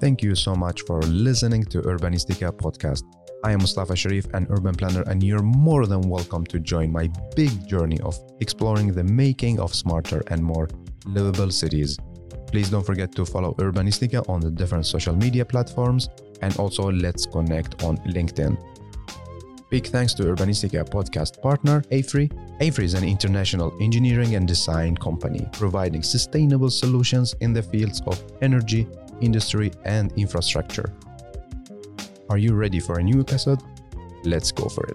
Thank you so much for listening to Urbanistica podcast. I am Mustafa Sharif, an urban planner, and you're more than welcome to join my big journey of exploring the making of smarter and more livable cities. Please don't forget to follow Urbanistica on the different social media platforms, and also let's connect on LinkedIn. Big thanks to Urbanistica podcast partner AFRY. AFRY is an international engineering and design company providing sustainable solutions in the fields of energy, industry, and infrastructure. Are you ready for a new episode? Let's go for it.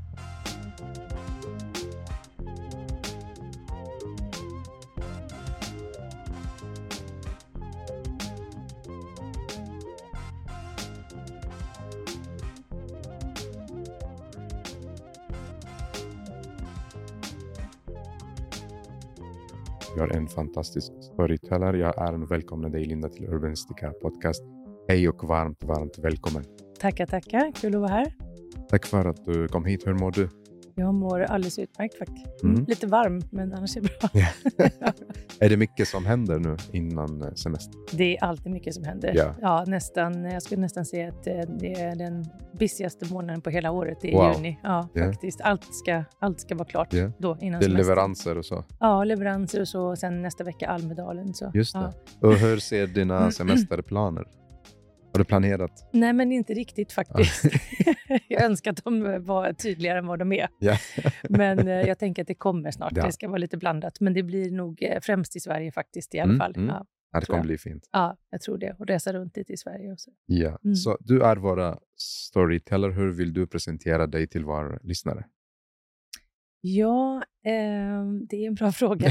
Jag är en fantastisk storyteller. Jag är en välkommen dig, Linda, till Urbanistica podcast. Hej och varmt välkommen. Tackar. Kul att vara här. Tack för att du kom hit. Hur mår du? Jag mår alldeles utmärkt faktiskt. Lite varm, men annars är det bra. Är det mycket som händer nu innan semester? Det är alltid mycket som händer. Ja, nästan. Jag skulle nästan säga att det är den busigaste månaden på hela året. Det är juni. Ja, faktiskt. Allt ska vara klart då innan det är semester. Leveranser och så? Ja, leveranser och så. Sen nästa vecka Almedalen. Så. Just det. Ja. Och hur ser dina semesterplaner? Har du planerat? Nej, men inte riktigt faktiskt. Jag önskar att de var tydligare än vad de är. Men jag tänker att det kommer snart. Det ska vara lite blandat. Men det blir nog främst i Sverige faktiskt i alla fall. Ja, det kommer bli fint. Ja, jag tror det. Och resa runt lite i Sverige också. Ja, så du är våra storyteller. Hur vill du presentera dig till våra lyssnare? Ja, det är en bra fråga.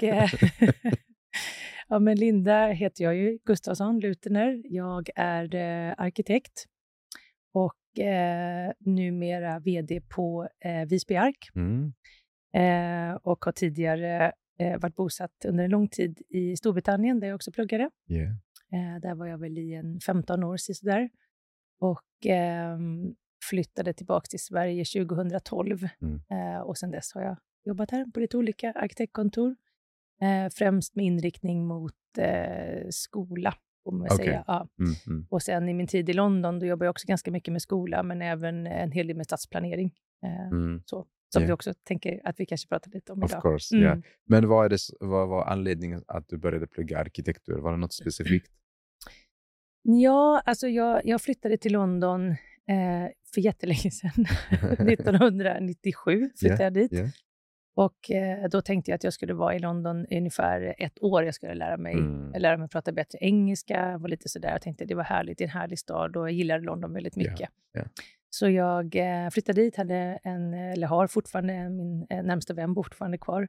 Ja, men Linda heter jag ju, Gustafsson Lutener. Jag är arkitekt och numera vd på Visby Ark. Och har tidigare varit bosatt under en lång tid i Storbritannien där jag också pluggade. Där var jag väl i 15 år sådär. Och flyttade tillbaka till Sverige 2012. Och sedan dess har jag jobbat här på lite olika arkitektkontor. Främst med inriktning mot skola, får man säga. Ja. Och sen i min tid i London, då jobbade jag också ganska mycket med skola, men även en hel del med stadsplanering. Som vi också tänker att vi kanske pratar lite om idag. Of course, yeah. Men vad var anledningen att du började plugga arkitektur? Var det något specifikt? Ja, alltså jag flyttade till London för jättelänge sedan. 1997 flyttade jag dit. Och då tänkte jag att jag skulle vara i London ungefär 1 år. Jag skulle lära mig prata bättre engelska. Var lite sådär. Jag tänkte att det var härligt. Det är en härlig stad och jag gillade London väldigt mycket. Så jag flyttade dit. Har fortfarande min närmsta vän fortfarande kvar.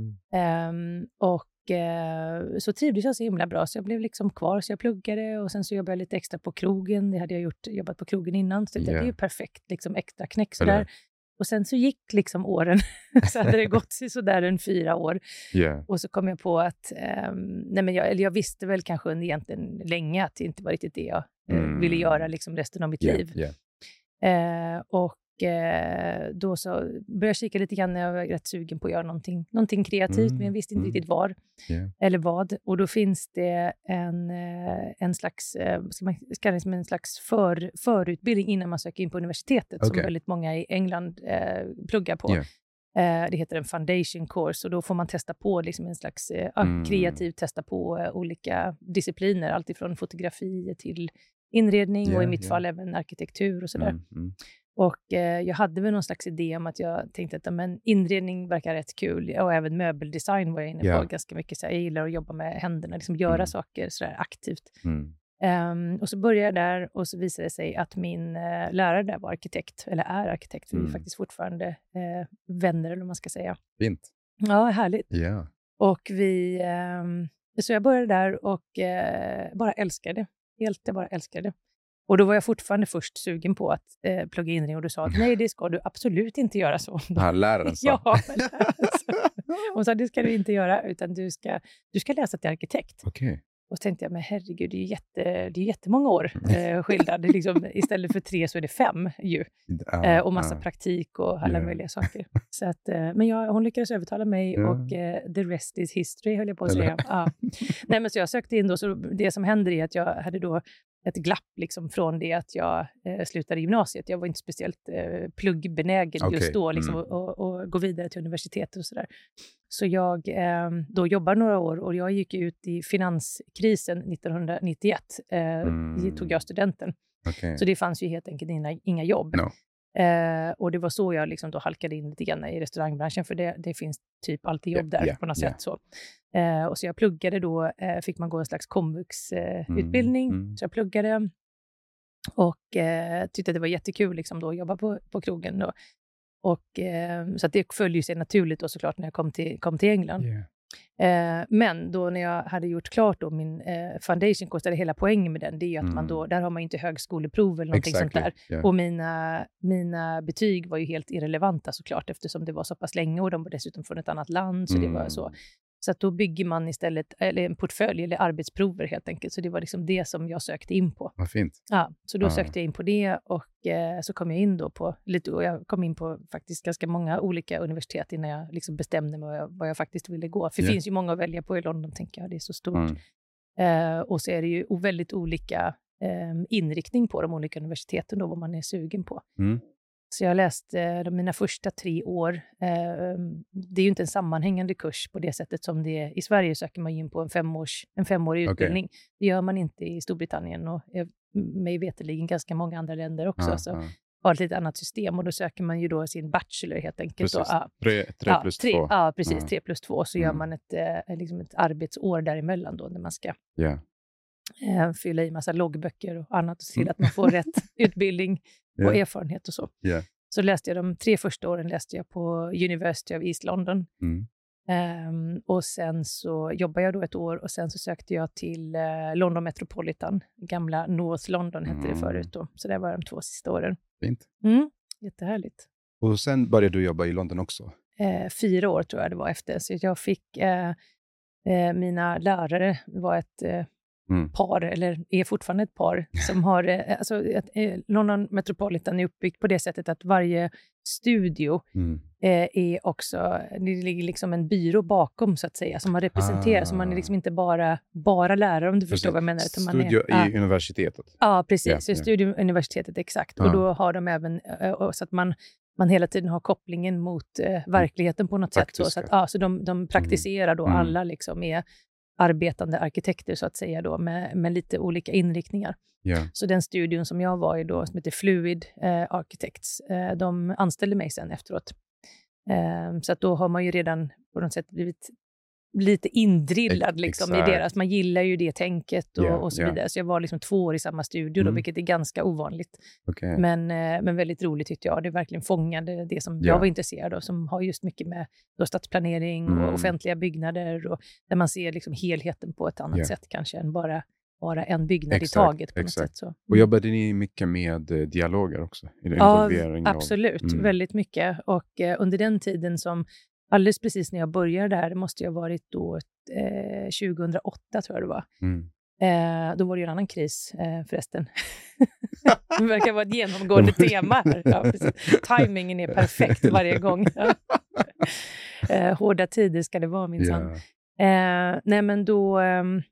Så trivdes jag så himla bra. Så jag blev liksom kvar. Så jag pluggade och sen så jobbade jag lite extra på krogen. Det hade jag jobbat på krogen innan. Så det är ju perfekt. Liksom extra knäck sådär. Och sen så gick liksom åren, så hade det gått så där en 4 år. Och så kom jag på att, jag visste väl kanske egentligen länge att det inte var riktigt det jag ville göra liksom resten av mitt liv. Då så började jag kika lite grann när jag var rätt sugen på att göra någonting kreativt, men jag visste inte riktigt var eller vad. Och då finns det en slags, en slags förutbildning innan man söker in på universitetet som väldigt många i England pluggar på. Det heter en foundation course och då får man testa på liksom en slags kreativt testa på olika discipliner, allt ifrån fotografi till inredning och i mitt fall även arkitektur och sådär. Och jag hade väl någon slags idé om att jag tänkte att inredning verkar rätt kul. Och även möbeldesign var jag inne på ganska mycket. Så jag gillar att jobba med händerna, liksom göra saker sådär aktivt. Och så började jag där och så visade det sig att min lärare där var arkitekt. Eller är arkitekt. Vi är faktiskt fortfarande vänner, eller vad man ska säga. Fint. Ja, härligt. Och så jag började där och bara älskade det. Jag bara älskade det. Och då var jag fortfarande först sugen på att plugga inredning och du sa att nej, det ska du absolut inte göra så. Läraren sa. Ja, hon sa det ska du inte göra utan du ska läsa till arkitekt. Och så tänkte jag, men herregud, det är jättemånga år skillnad. Liksom, istället för 3 så är det 5 ju. Och massa praktik och alla möjliga saker. Så att, men hon lyckades övertala mig och the rest is history, höll jag på att säga. Nej, men så jag sökte in då, så det som händer är att jag hade då ett glapp liksom från det att jag slutade gymnasiet. Jag var inte speciellt pluggbenägen just då liksom, och gå vidare till universitetet och sådär. Så jag då jobbade några år och jag gick ut i finanskrisen 1991. Tog jag studenten. Okay. Så det fanns ju helt enkelt inga jobb. No. Och det var så jag liksom då halkade in lite grann i restaurangbranschen, för det finns typ alltid jobb där på något sätt. Så. Och så jag pluggade då, fick man gå en slags komvuxutbildning. Så jag pluggade och tyckte att det var jättekul liksom då att jobba på krogen då. Och så att det följde sig naturligt då såklart när jag kom till England. Men då när jag hade gjort klart då min foundation course, hela poängen med den, det är ju att man då, där har man ju inte högskoleprov eller någonting sånt där. Och mina betyg var ju helt irrelevanta såklart, eftersom det var så pass länge och de var dessutom från ett annat land, så det var så. Så att då bygger man istället en portfölj eller arbetsprover helt enkelt. Så det var liksom det som jag sökte in på. Vad fint. Ja, så då sökte jag in på det och så kom jag in då på jag kom in på faktiskt ganska många olika universitet innan jag liksom bestämde mig vad jag faktiskt ville gå. För det finns ju många att välja på i London, tänker jag. Det är så stort. Och så är det ju väldigt olika inriktning på de olika universiteten då, vad man är sugen på. Så jag läste mina första 3 år. Det är ju inte en sammanhängande kurs på det sättet som det är i Sverige. Söker man in på en femårig utbildning. Det gör man inte i Storbritannien och mig veterligen ganska många andra länder också. Så har ett lite annat system, och då söker man ju då sin bachelor helt enkelt. Precis. 3 plus 2. Ja, precis. 3 plus 2. Så gör man liksom ett arbetsår däremellan då, när man ska fylla i massa loggböcker och annat och se till att man får rätt utbildning och erfarenhet och så. Så läste jag de 3 första åren läste jag på University of East London. Och sen så jobbade jag då 1 år och sen så sökte jag till London Metropolitan. Gamla North London hette det förut då. Så det var de 2 sista åren. Fint. Jättehärligt. Och sen började du jobba i London också? 4 år tror jag det var efter. Så jag fick mina lärare var ett par, eller är fortfarande ett par, som har, alltså London Metropolitan är uppbyggt på det sättet att varje studio är också, det ligger liksom en byrå bakom så att säga, som man representerar, så man är liksom inte bara lärare, om du förstår vad jag menar. Studio i universitetet. Ja, precis. Så studio i universitetet, exakt. Och då har de även, så att man hela tiden har kopplingen mot verkligheten på något sätt. Så att, så de praktiserar då alla liksom är arbetande arkitekter så att säga då, med lite olika inriktningar. Så den studion som jag var i då, som heter Fluid Architects, de anställde mig sen efteråt. Så att då har man ju redan på något sätt blivit lite indrillad liksom, i deras. Man gillar ju det tänket och så vidare. Så jag var liksom 2 år i samma studio då, vilket är ganska ovanligt. Men väldigt roligt tyckte jag. Det verkligen fångade det som jag var intresserad av, som har just mycket med då stadsplanering och offentliga byggnader, och där man ser liksom helheten på ett annat sätt kanske än bara en byggnad i taget på något sätt. Så. Och jobbade ni mycket med dialoger också? Absolut. Väldigt mycket. Och under den tiden som alldeles precis när jag började där, det måste ju ha varit då 2008 tror jag det var. Då var det ju en annan kris förresten. Det verkar vara ett genomgående tema här. Ja, timingen är perfekt varje gång. Hårda tider ska det vara minsann. Nej men då...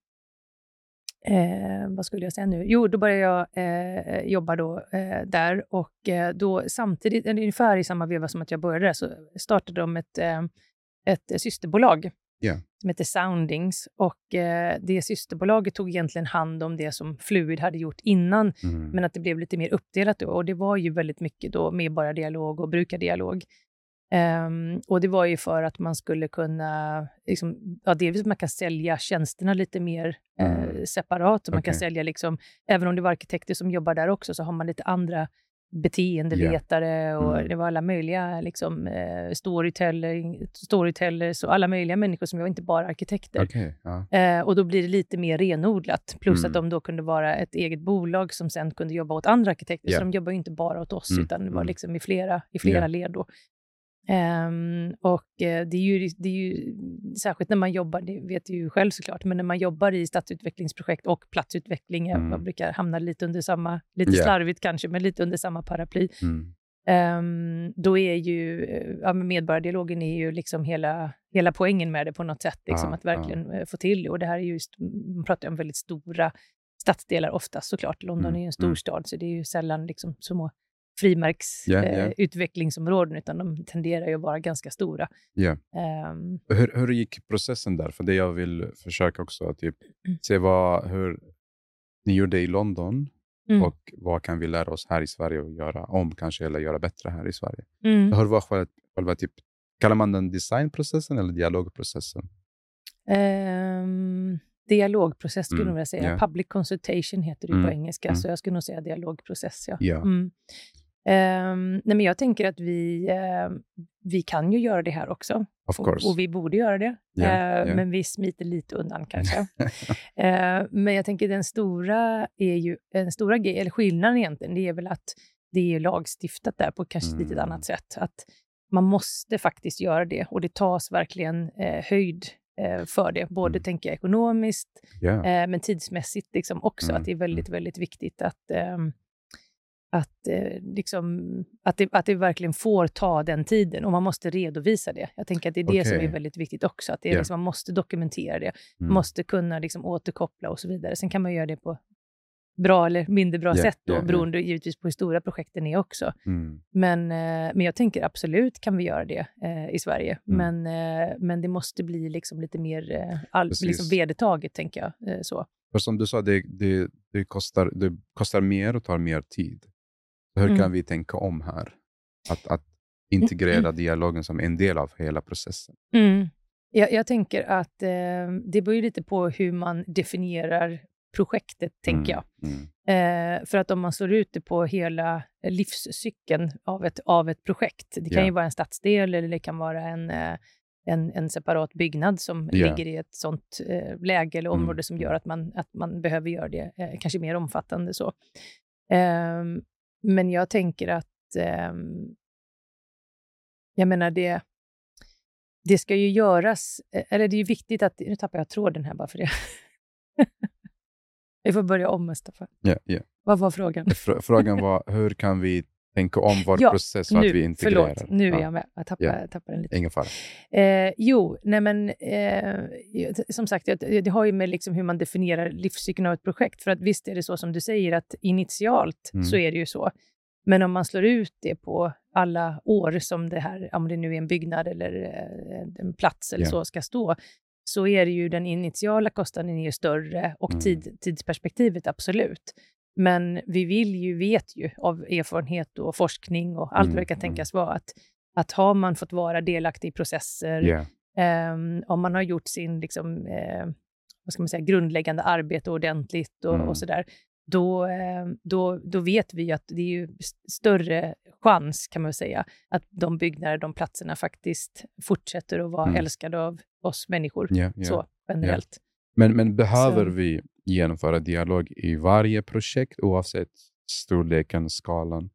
vad skulle jag säga nu? Jo, då började jag jobba då där, och då samtidigt, ungefär i samma veva som att jag började där, så startade de ett systerbolag som heter Soundings, och det systerbolaget tog egentligen hand om det som Fluid hade gjort innan, men att det blev lite mer uppdelat då, och det var ju väldigt mycket då medborgardialog och brukardialog. Och det var ju för att man skulle kunna liksom, delvis man kan sälja tjänsterna lite mer separat, och man kan sälja liksom, även om det var arkitekter som jobbar där också, så har man lite andra beteendevetare och det var alla möjliga liksom, storytellers och alla möjliga människor som var inte bara arkitekter. Och då blir det lite mer renodlat, plus att de då kunde vara ett eget bolag som sen kunde jobba åt andra arkitekter, så de jobbar ju inte bara åt oss utan det var liksom i flera led då. Och det är ju särskilt när man jobbar, det vet du ju själv såklart, men när man jobbar i stadsutvecklingsprojekt och platsutveckling, man brukar hamna lite under samma, lite slarvigt kanske, men lite under samma paraply. Då är ju medborgardialogen är ju liksom hela poängen med det på något sätt, liksom, att verkligen få till det. Och det här är just, man pratar om väldigt stora stadsdelar oftast såklart. London är ju en storstad, så det är ju sällan liksom små utvecklingsområden, utan de tenderar ju att vara ganska stora. Hur gick processen där? För det jag vill försöka också att typ se hur ni gjorde i London och vad kan vi lära oss här i Sverige att göra om kanske, eller göra bättre här i Sverige. Hur var själva typ, kallar man den designprocessen eller dialogprocessen? Dialogprocess skulle jag vilja säga. Public consultation heter det på engelska, så jag skulle nog säga dialogprocess. Nej, men jag tänker att vi kan ju göra det här också. Och vi borde göra det. Men vi smiter lite undan kanske. Men jag tänker den stora eller skillnaden egentligen, det är väl att det är lagstiftat där på kanske ett lite annat sätt. Att man måste faktiskt göra det, och det tas verkligen höjd för det. Både tänker jag ekonomiskt, men tidsmässigt liksom också. Att det är väldigt, väldigt viktigt att det verkligen får ta den tiden, och man måste redovisa det. Jag tänker att det är det som är väldigt viktigt också, att det är liksom, man måste dokumentera det, måste kunna liksom återkoppla och så vidare. Sen kan man göra det på bra eller mindre bra sätt då, beroende givetvis på hur stora projekten är också. Men jag tänker absolut kan vi göra det i Sverige, men det måste bli liksom lite mer liksom vedertaget, tänker jag. Så. För som du sa, det kostar mer och tar mer tid. Hur kan vi tänka om här? Att integrera dialogen som en del av hela processen. Jag tänker att det beror ju lite på hur man definierar projektet, tänker jag. För att om man slår ut det på hela livscykeln av ett projekt. Det kan ju vara en stadsdel, eller det kan vara en separat byggnad som ligger i ett sånt läge eller område som gör att man behöver göra det kanske mer omfattande så. Men jag tänker att jag menar det ska ju göras, eller det är ju viktigt att, nu tappar jag tråden här bara för det. Vi får börja om, Mustafa. Vad var frågan? Frågan var, hur kan vi tänka om vår process så att vi integrerar? Förlåt, nu är jag med. Jag tappar den lite. Ingen fara. Som sagt, det har ju med liksom hur man definierar livscykeln av ett projekt. För att visst är det så som du säger, att initialt så är det ju så. Men om man slår ut det på alla år som det här, om det nu är en byggnad eller en plats eller så ska stå, så är det ju den initiala kostnaden är ju större, och tidsperspektivet absolut. Men vi vet ju av erfarenhet och forskning och allt vad det kan tänkas vara, att har man fått vara delaktig i processer, om man har gjort sin liksom, vad ska man säga, grundläggande arbete ordentligt och sådär, då vet vi att det är ju större chans, kan man säga, att de byggnader, de platserna faktiskt fortsätter att vara älskade av oss människor, så generellt. Men behöver vi genomföra dialog i varje projekt oavsett storleken, skalan?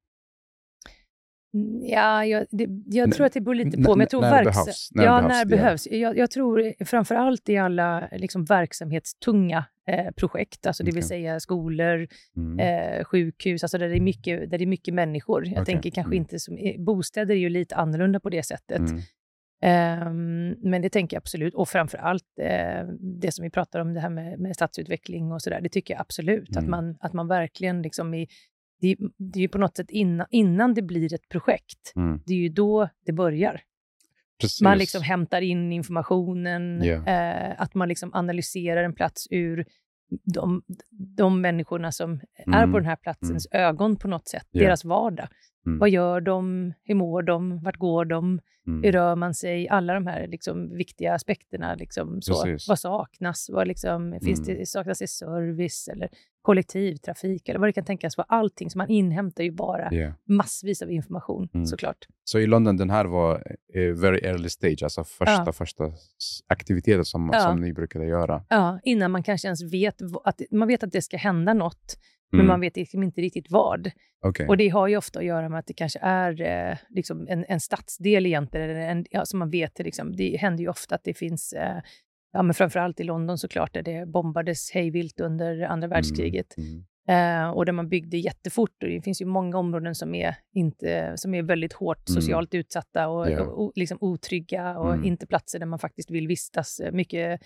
Ja, jag tror att det beror lite på. Men jag tror när behövs. Jag tror framförallt i alla liksom verksamhetstunga projekt, alltså det vill säga skolor, sjukhus, alltså där det är mycket människor. Jag tänker kanske inte som bostäder är ju lite annorlunda på det sättet. Men det tänker jag absolut. Och framförallt det som vi pratar om, det här med stadsutveckling och sådär, det tycker jag absolut. Att man verkligen liksom det är ju på något sätt innan det blir ett projekt. Det är ju då det börjar. Precis. Man liksom hämtar in informationen, att man liksom analyserar en plats ur de människorna som är på den här platsens ögon på något sätt, deras vardag. Vad gör de? Hur mår de? Vart går de? Hur rör man sig? Alla de här liksom viktiga aspekterna. Liksom, så. Vad saknas? Vad liksom, saknas det service eller kollektivtrafik? Eller vad det kan tänkas vara. Allting som man inhämtar ju bara massvis av information, såklart. Så i London, den här var very early stage, alltså första aktiviteter som ni brukade göra. Ja, innan man kanske ens vet att det ska hända något. Men man vet liksom inte riktigt vad. Okay. Och det har ju ofta att göra med att det kanske är liksom en stadsdel egentligen. Eller som man vet, liksom, det händer ju ofta att det finns, men framförallt i London såklart, där det bombades hejvilt under andra världskriget. Och där man byggde jättefort. Och det finns ju många områden som är väldigt hårt socialt utsatta och liksom otrygga. Och inte platser där man faktiskt vill vistas. Mycket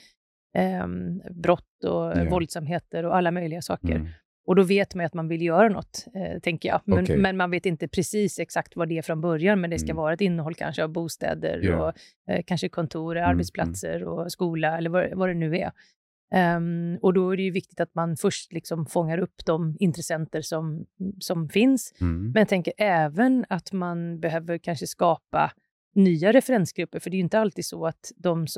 brott och våldsamheter och alla möjliga saker. Och då vet man att man vill göra något, tänker jag. Men man vet inte precis exakt vad det är från början. Men det ska vara ett innehåll kanske av bostäder och kanske kontor, arbetsplatser och skola eller vad det nu är. Och då är det ju viktigt att man först liksom fångar upp de intressenter som finns. Men jag tänker även att man behöver kanske skapa nya referensgrupper. För det är ju inte alltid så att de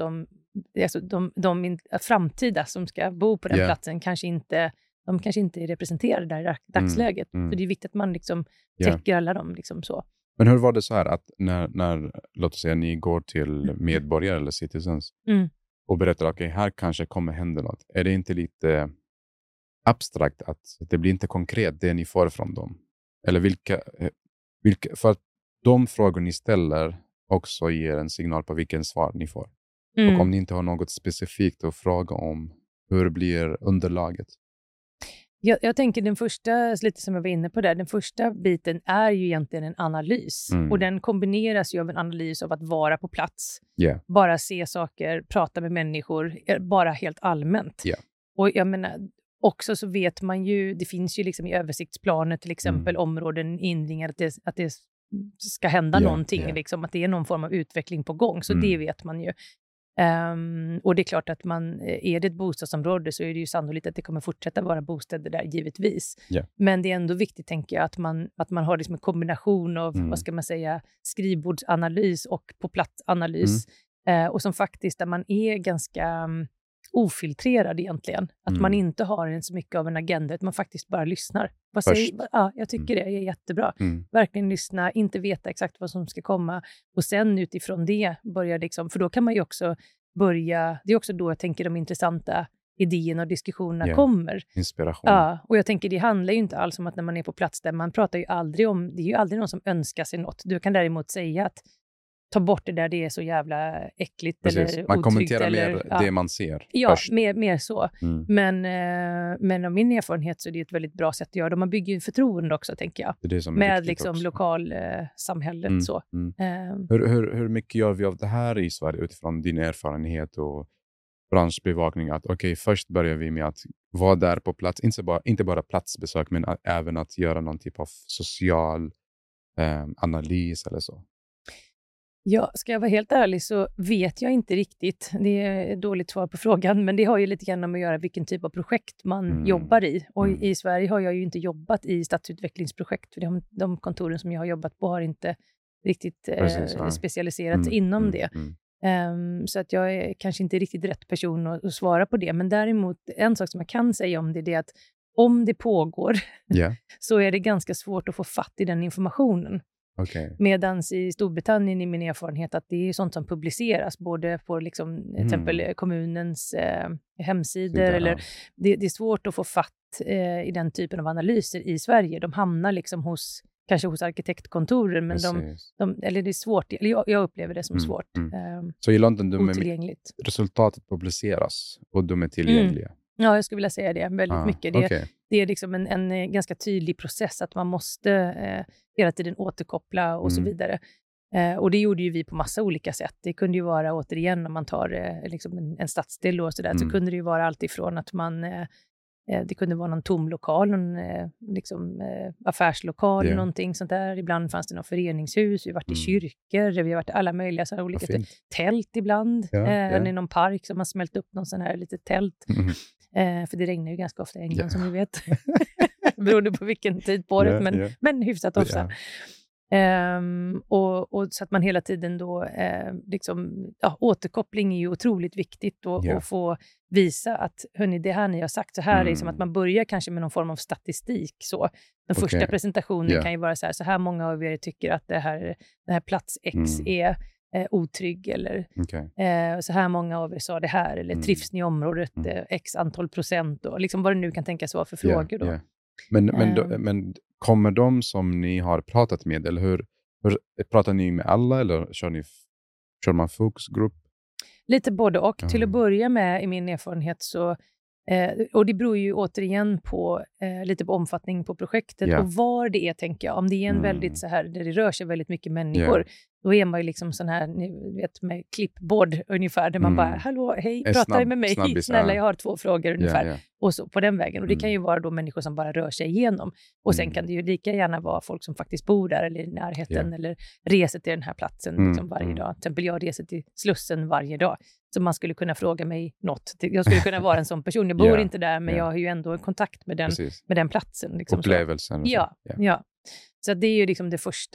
framtida som ska bo på den platsen kanske inte är representerade där i dagsläget. Så det är viktigt att man liksom täcker alla dem liksom så. Men hur var det så här att när låt oss säga ni går till medborgare eller citizens och berättar okej, här kanske kommer hända något. Är det inte lite abstrakt att det blir inte konkret det ni får från dem? Eller vilka för att de frågor ni ställer också ger en signal på vilken svar ni får. Och om ni inte har något specifikt att fråga om, hur blir underlaget? Jag tänker den första, lite som jag var inne på där, den första biten är ju egentligen en analys. Och den kombineras ju av en analys av att vara på plats. Bara se saker, prata med människor, bara helt allmänt. Och jag menar, också så vet man ju, det finns ju liksom i översiktsplanet till exempel områden, inringar, att det ska hända någonting, liksom, att det är någon form av utveckling på gång. Så det vet man ju. Och det är klart att är det ett bostadsområde så är det ju sannolikt att det kommer fortsätta vara bostäder där, givetvis. Men det är ändå viktigt, tänker jag, att man har liksom en kombination av, vad ska man säga, skrivbordsanalys och på platsanalys. Och som faktiskt, där man är ganska ofiltrerad egentligen. Att man inte har så mycket av en agenda, att man faktiskt bara lyssnar. Jag tycker det är jättebra. Verkligen lyssna, inte veta exakt vad som ska komma. Och sen utifrån det börja liksom, för då kan man ju också börja, det är också då jag tänker de intressanta idéerna och diskussionerna kommer. Inspiration. Ja, och jag tänker det handlar ju inte alls om att när man är på plats där, man pratar ju aldrig om, det är ju aldrig någon som önskar sig något. Du kan däremot säga att ta bort det där det är så jävla äckligt. Precis. Eller man otryggt, kommenterar eller, mer det man ser. Ja, mer så. Men av min erfarenhet så är det ett väldigt bra sätt att göra det. Man bygger ju förtroende också, tänker jag. Det som är med liksom lokalsamhället. Så. Hur mycket gör vi av det här i Sverige utifrån din erfarenhet och branschbevakning? Att först börjar vi med att vara där på plats. Inte bara platsbesök, men även att göra någon typ av social analys eller så. Ja, ska jag vara helt ärlig så vet jag inte riktigt. Det är ett dåligt svar på frågan, men det har ju lite grann med att göra vilken typ av projekt man jobbar i. Och i Sverige har jag ju inte jobbat i stadsutvecklingsprojekt, för de kontoren som jag har jobbat på har inte riktigt specialiserat inom det. Så att jag är kanske inte riktigt rätt person att svara på det. Men däremot, en sak som jag kan säga om det är att om det pågår så är det ganska svårt att få fatt i den informationen. Medans i Storbritannien, i min erfarenhet, att det är sånt som publiceras både på liksom, till exempel kommunens hemsidor. Eller, det är svårt att få fatt i den typen av analyser i Sverige. De hamnar liksom kanske hos arkitektkontoren, men eller det är svårt. Eller jag upplever det som svårt. Så i London otillgängligt. Resultatet publiceras och de är tillgängliga? Ja, jag skulle vilja säga det väldigt mycket. Det är liksom en ganska tydlig process att man måste hela tiden återkoppla och så vidare. Och det gjorde ju vi på massa olika sätt. Det kunde ju vara, återigen, om man tar liksom en stadsdel och sådär, så kunde det ju vara allt ifrån att man det kunde vara någon tom lokal, någon affärslokal, någonting sånt där. Ibland fanns det någon föreningshus, vi har varit i kyrkor, vi har varit i alla möjliga så här olika tält ibland. I någon park som man smält upp någon sån här litet tält. För det regnar ju ganska ofta i England som vi vet. Beroende på vilken tid på året, men hyfsat ofta. Och så att man hela tiden då återkoppling är ju otroligt viktigt och få visa att hörni, det här ni har sagt så här är som att man börjar kanske med någon form av statistik så. Den första presentationen kan ju vara så här många av er tycker att det här plats X är otrygg eller så här många av er sa det här eller trivs ni i området X antal procent och liksom vad det nu kan tänkas vara för frågor då. Men kommer de som ni har pratat med, eller hur pratar ni med alla, eller kör man fokusgrupp? Lite både och. Till att börja med, i min erfarenhet så och det beror ju återigen på lite på omfattning på projektet och var det är, tänker jag. Om det är en väldigt så här, där det rör sig väldigt mycket människor, Då är man ju liksom sån här, ni vet, med klippbord ungefär, där man bara, hallå, hej, prata med mig, snälla, jag har 2 frågor ungefär. Och så på den vägen. Och det kan ju vara då människor som bara rör sig igenom. Och sen kan det ju lika gärna vara folk som faktiskt bor där eller i närheten eller reser till den här platsen liksom varje dag. Till exempel jag reser till Slussen varje dag. Så man skulle kunna fråga mig något. Jag skulle kunna vara en sån person. Jag bor inte där, men jag har ju ändå en kontakt med den platsen. Liksom, upplevelsen. Ja. Så det är ju liksom det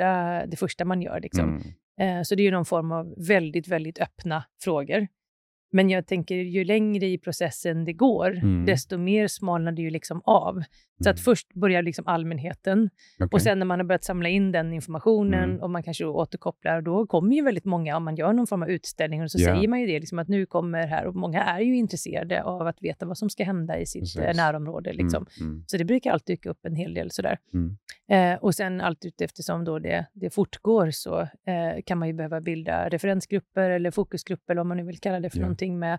första man gör. Liksom. Så det är ju någon form av väldigt, väldigt öppna frågor. Men jag tänker, ju längre i processen det går, desto mer smalnar det ju liksom av. Så att först börjar liksom allmänheten. Och sen när man har börjat samla in den informationen och man kanske återkopplar, då kommer ju väldigt många, om man gör någon form av utställning, och så säger man ju det, liksom, att nu kommer här, och många är ju intresserade av att veta vad som ska hända i sitt närområde. Liksom. Så det brukar alltid dyka upp en hel del sådär. Och sen allt eftersom då det fortgår, så kan man ju behöva bilda referensgrupper eller fokusgrupper, eller vad man nu vill kalla det för någonting med.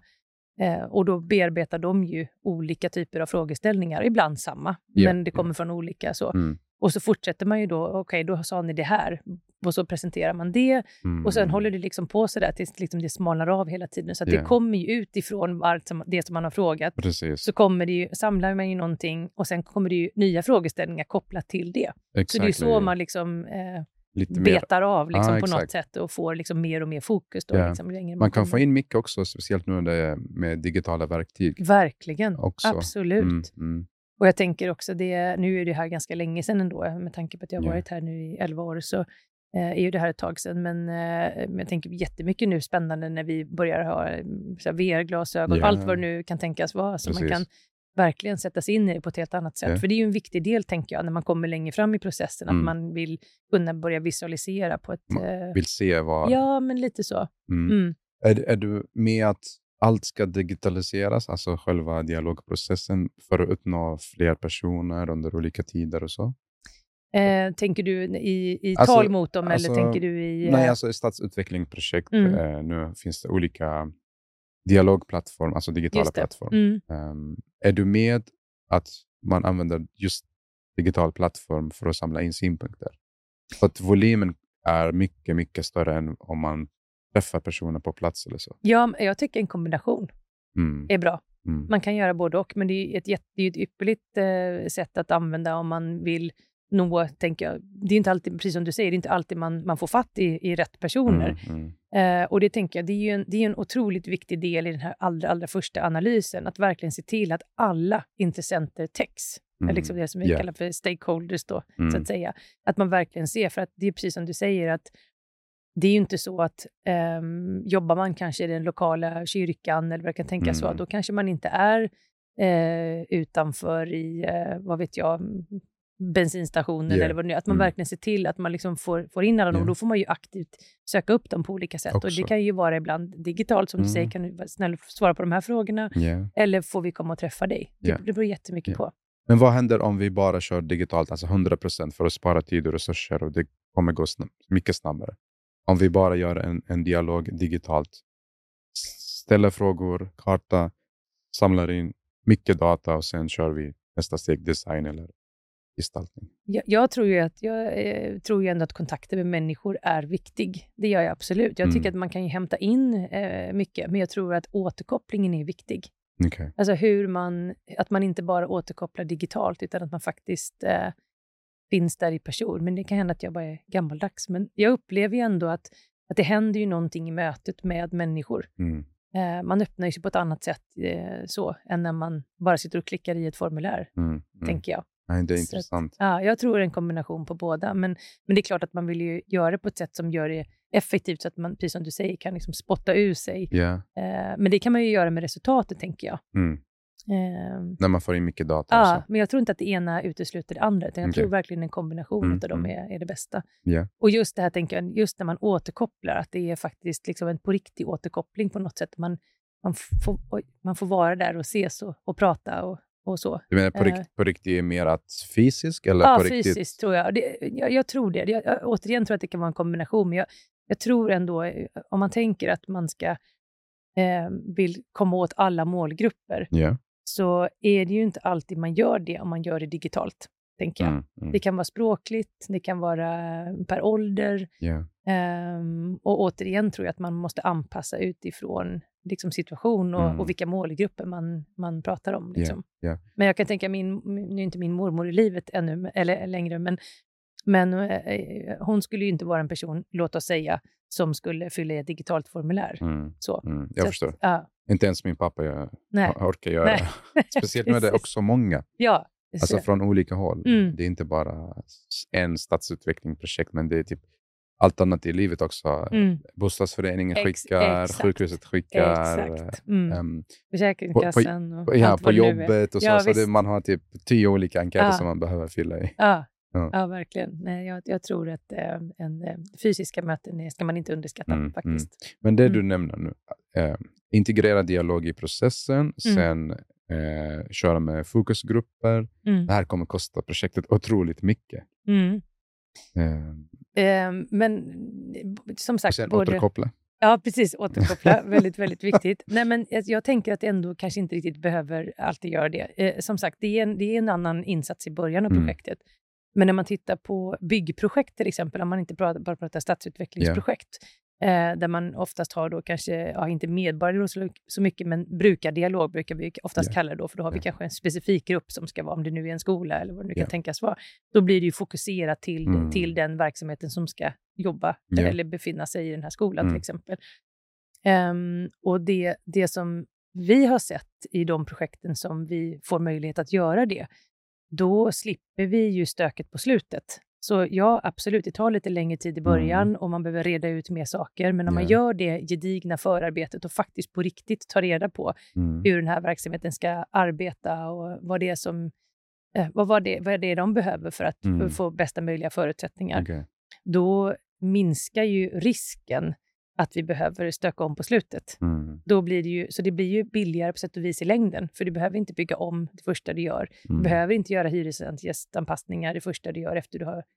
Och då bearbetar de ju olika typer av frågeställningar, ibland samma, men det kommer från olika så. Och så fortsätter man ju då, okej, då sa ni det här, och så presenterar man det, och sen håller det liksom på sådär tills liksom det smalnar av hela tiden, så att det kommer ju utifrån det som man har frågat. Precis. Så kommer det ju, samlar man ju någonting, och sen kommer det ju nya frågeställningar kopplat till det. Exactly. Så det är ju så man liksom betar av liksom, på något sätt, och får liksom mer och mer fokus då, liksom, man kan få in mycket också, speciellt nu med digitala verktyg. Verkligen, också. Absolut. Och jag tänker också, nu är det här ganska länge sedan ändå, med tanke på att jag har varit här nu i 11 år, så är ju det här ett tag sedan, men jag tänker jättemycket nu spännande när vi börjar ha VR-glasögon, allt vad det nu kan tänkas vara, så man kan verkligen sätta sig in i det på ett helt annat sätt. För det är ju en viktig del, tänker jag, när man kommer längre fram i processen, att man vill kunna börja visualisera på ett... vill se vad... Ja, men lite så. Är du med att allt ska digitaliseras, alltså själva dialogprocessen, för att uppnå fler personer under olika tider och så? Tänker du i tal mot dem, eller tänker du i... Nej, alltså i stadsutvecklingsprojekt. Nu finns det olika dialogplattform, alltså digitala plattform. Är du med att man använder just digital plattform för att samla in synpunkter? För att volymen är mycket, mycket större än om man träffar personer på plats eller så. Ja, jag tycker en kombination är bra. Man kan göra både och, men det är ett ypperligt sätt att använda om man vill nå, tänker jag. Det är inte alltid, precis som du säger, det är inte alltid man får fatt i rätt personer. Och det tänker jag, det är en otroligt viktig del i den här allra första analysen, att verkligen se till att alla intressenter täcks. Liksom det som vi kallar för stakeholders då, så att säga. Att man verkligen ser, för att det är precis som du säger, att det är ju inte så att jobbar man kanske i den lokala kyrkan, eller vad jag kan tänka så, då kanske man inte är utanför i, vad vet jag, bensinstationen eller vad det är, att man verkligen ser till att man liksom får in alla dem, då får man ju aktivt söka upp dem på olika sätt. Och det kan ju vara ibland digitalt, som du säger, kan du vara snäll och svara på de här frågorna, eller får vi komma och träffa dig? Det beror jättemycket på. Men vad händer om vi bara kör digitalt, alltså 100% för att spara tid och resurser, och det kommer gå mycket snabbare? Om vi bara gör en dialog digitalt, ställer frågor, karta, samlar in mycket data, och sen kör vi nästa steg, design eller gestaltning. Jag tror ju ändå att kontakter med människor är viktig. Det gör jag absolut. Jag tycker att man kan ju hämta in mycket, men jag tror att återkopplingen är viktig. Okay. Alltså att man inte bara återkopplar digitalt, utan att man faktiskt finns där i person. Men det kan hända att jag bara är gammaldags. Men jag upplever ju ändå att det händer ju någonting i mötet med människor. Man öppnar ju sig på ett annat sätt så, än när man bara sitter och klickar i ett formulär, tänker jag. Nej, det är intressant. Jag tror en kombination på båda. Men det är klart att man vill ju göra det på ett sätt som gör det effektivt, så att man, precis som du säger, kan liksom spotta ur sig. Men det kan man ju göra med resultatet, tänker jag. När man får in mycket data. Ja, men jag tror inte att det ena utesluter det andra. Jag tror verkligen en kombination av dem är det bästa. Och just det här, tänker jag, just när man återkopplar, att det är faktiskt liksom en på riktig återkoppling på något sätt. Man får vara där och ses och prata och så. Du menar på riktigt är mer att fysisk? Eller ja, på riktigt? Fysiskt tror jag. Jag tror det. Jag återigen tror att det kan vara en kombination. Men jag tror ändå, om man tänker att man ska vill komma åt alla målgrupper, så är det ju inte alltid man gör det om man gör det digitalt. tänker jag. Det kan vara språkligt, det kan vara per ålder. Och återigen tror jag att man måste anpassa utifrån liksom situation och vilka målgrupper man pratar om. Liksom. Men jag kan tänka, nu är inte min mormor i livet ännu, eller längre, men hon skulle ju inte vara en person, låt oss säga, som skulle fylla i ett digitalt formulär. Jag förstår. Inte ens min pappa orkar göra det. Speciellt när det är också många. Ja. Alltså från olika håll. Det är inte bara en stadsutvecklingsprojekt, men det är typ allt annat i livet också. Bostadsföreningen skickar, sjukhuset skickar. Försäkringskassan. På jobbet och så. Så man har typ 10 olika enkäter som man behöver fylla i. Ja, verkligen. Nej, jag tror att fysiska möten ska man inte underskatta faktiskt. Men det du nämner nu, integrera dialog i processen, sen köra med fokusgrupper. Det här kommer kosta projektet otroligt mycket. Men som sagt... Och sen återkoppla. Ja, precis. Återkoppla. Väldigt, väldigt viktigt. Nej, men jag tänker att det ändå kanske inte riktigt behöver alltid göra det. Som sagt, det är en annan insats i början av projektet. Men när man tittar på byggprojekt till exempel, om man inte bara pratar stadsutvecklingsprojekt, där man oftast har då kanske, inte medborgare så mycket, men brukardialog brukar vi oftast kalla det då, för då har vi kanske en specifik grupp som ska vara, om det nu är en skola eller vad det nu kan tänkas vara. Då blir det ju fokuserat till den verksamheten som ska jobba eller befinna sig i den här skolan till exempel. Och det som vi har sett i de projekten som vi får möjlighet att göra det, då slipper vi ju stöket på slutet. Så ja, absolut, det tar lite längre tid i början och man behöver reda ut mer saker. Men om man gör det gedigna förarbetet och faktiskt på riktigt tar reda på hur den här verksamheten ska arbeta och vad det är som, vad är det de behöver för att få bästa möjliga förutsättningar. Då minskar ju risken att vi behöver stöka om på slutet. Då blir det ju, så det blir ju billigare på sätt och vis i längden, för du behöver inte bygga om det första du gör. Du behöver inte göra hyresgästanpassningar det första du gör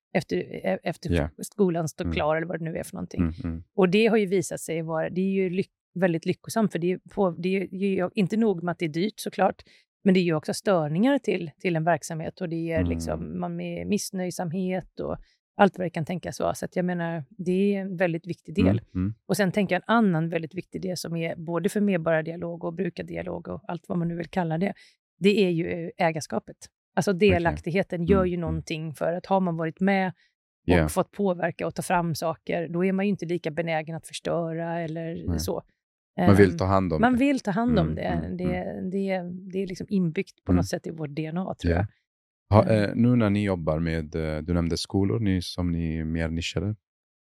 efter skolan står klar eller vad det nu är för någonting. Och det har ju visat sig vara, det är ju väldigt lyckosamt, för det är ju inte nog med att det är dyrt såklart, men det är ju också störningar till en verksamhet, och det ger liksom man med missnöjsamhet och allt vad det kan tänkas vara. Så att jag menar, det är en väldigt viktig del. Och sen tänker jag en annan väldigt viktig del som är både för medborgardialog och brukardialog och allt vad man nu vill kalla det. Det är ju ägarskapet. Alltså delaktigheten gör ju någonting, för att har man varit med och fått påverka och ta fram saker, då är man ju inte lika benägen att förstöra eller så. Man vill ta hand om det. Man vill ta hand om det. Det är liksom inbyggt på något sätt i vårt DNA, tror jag. Nu när ni jobbar med, du nämnde skolor som ni är mer nischade.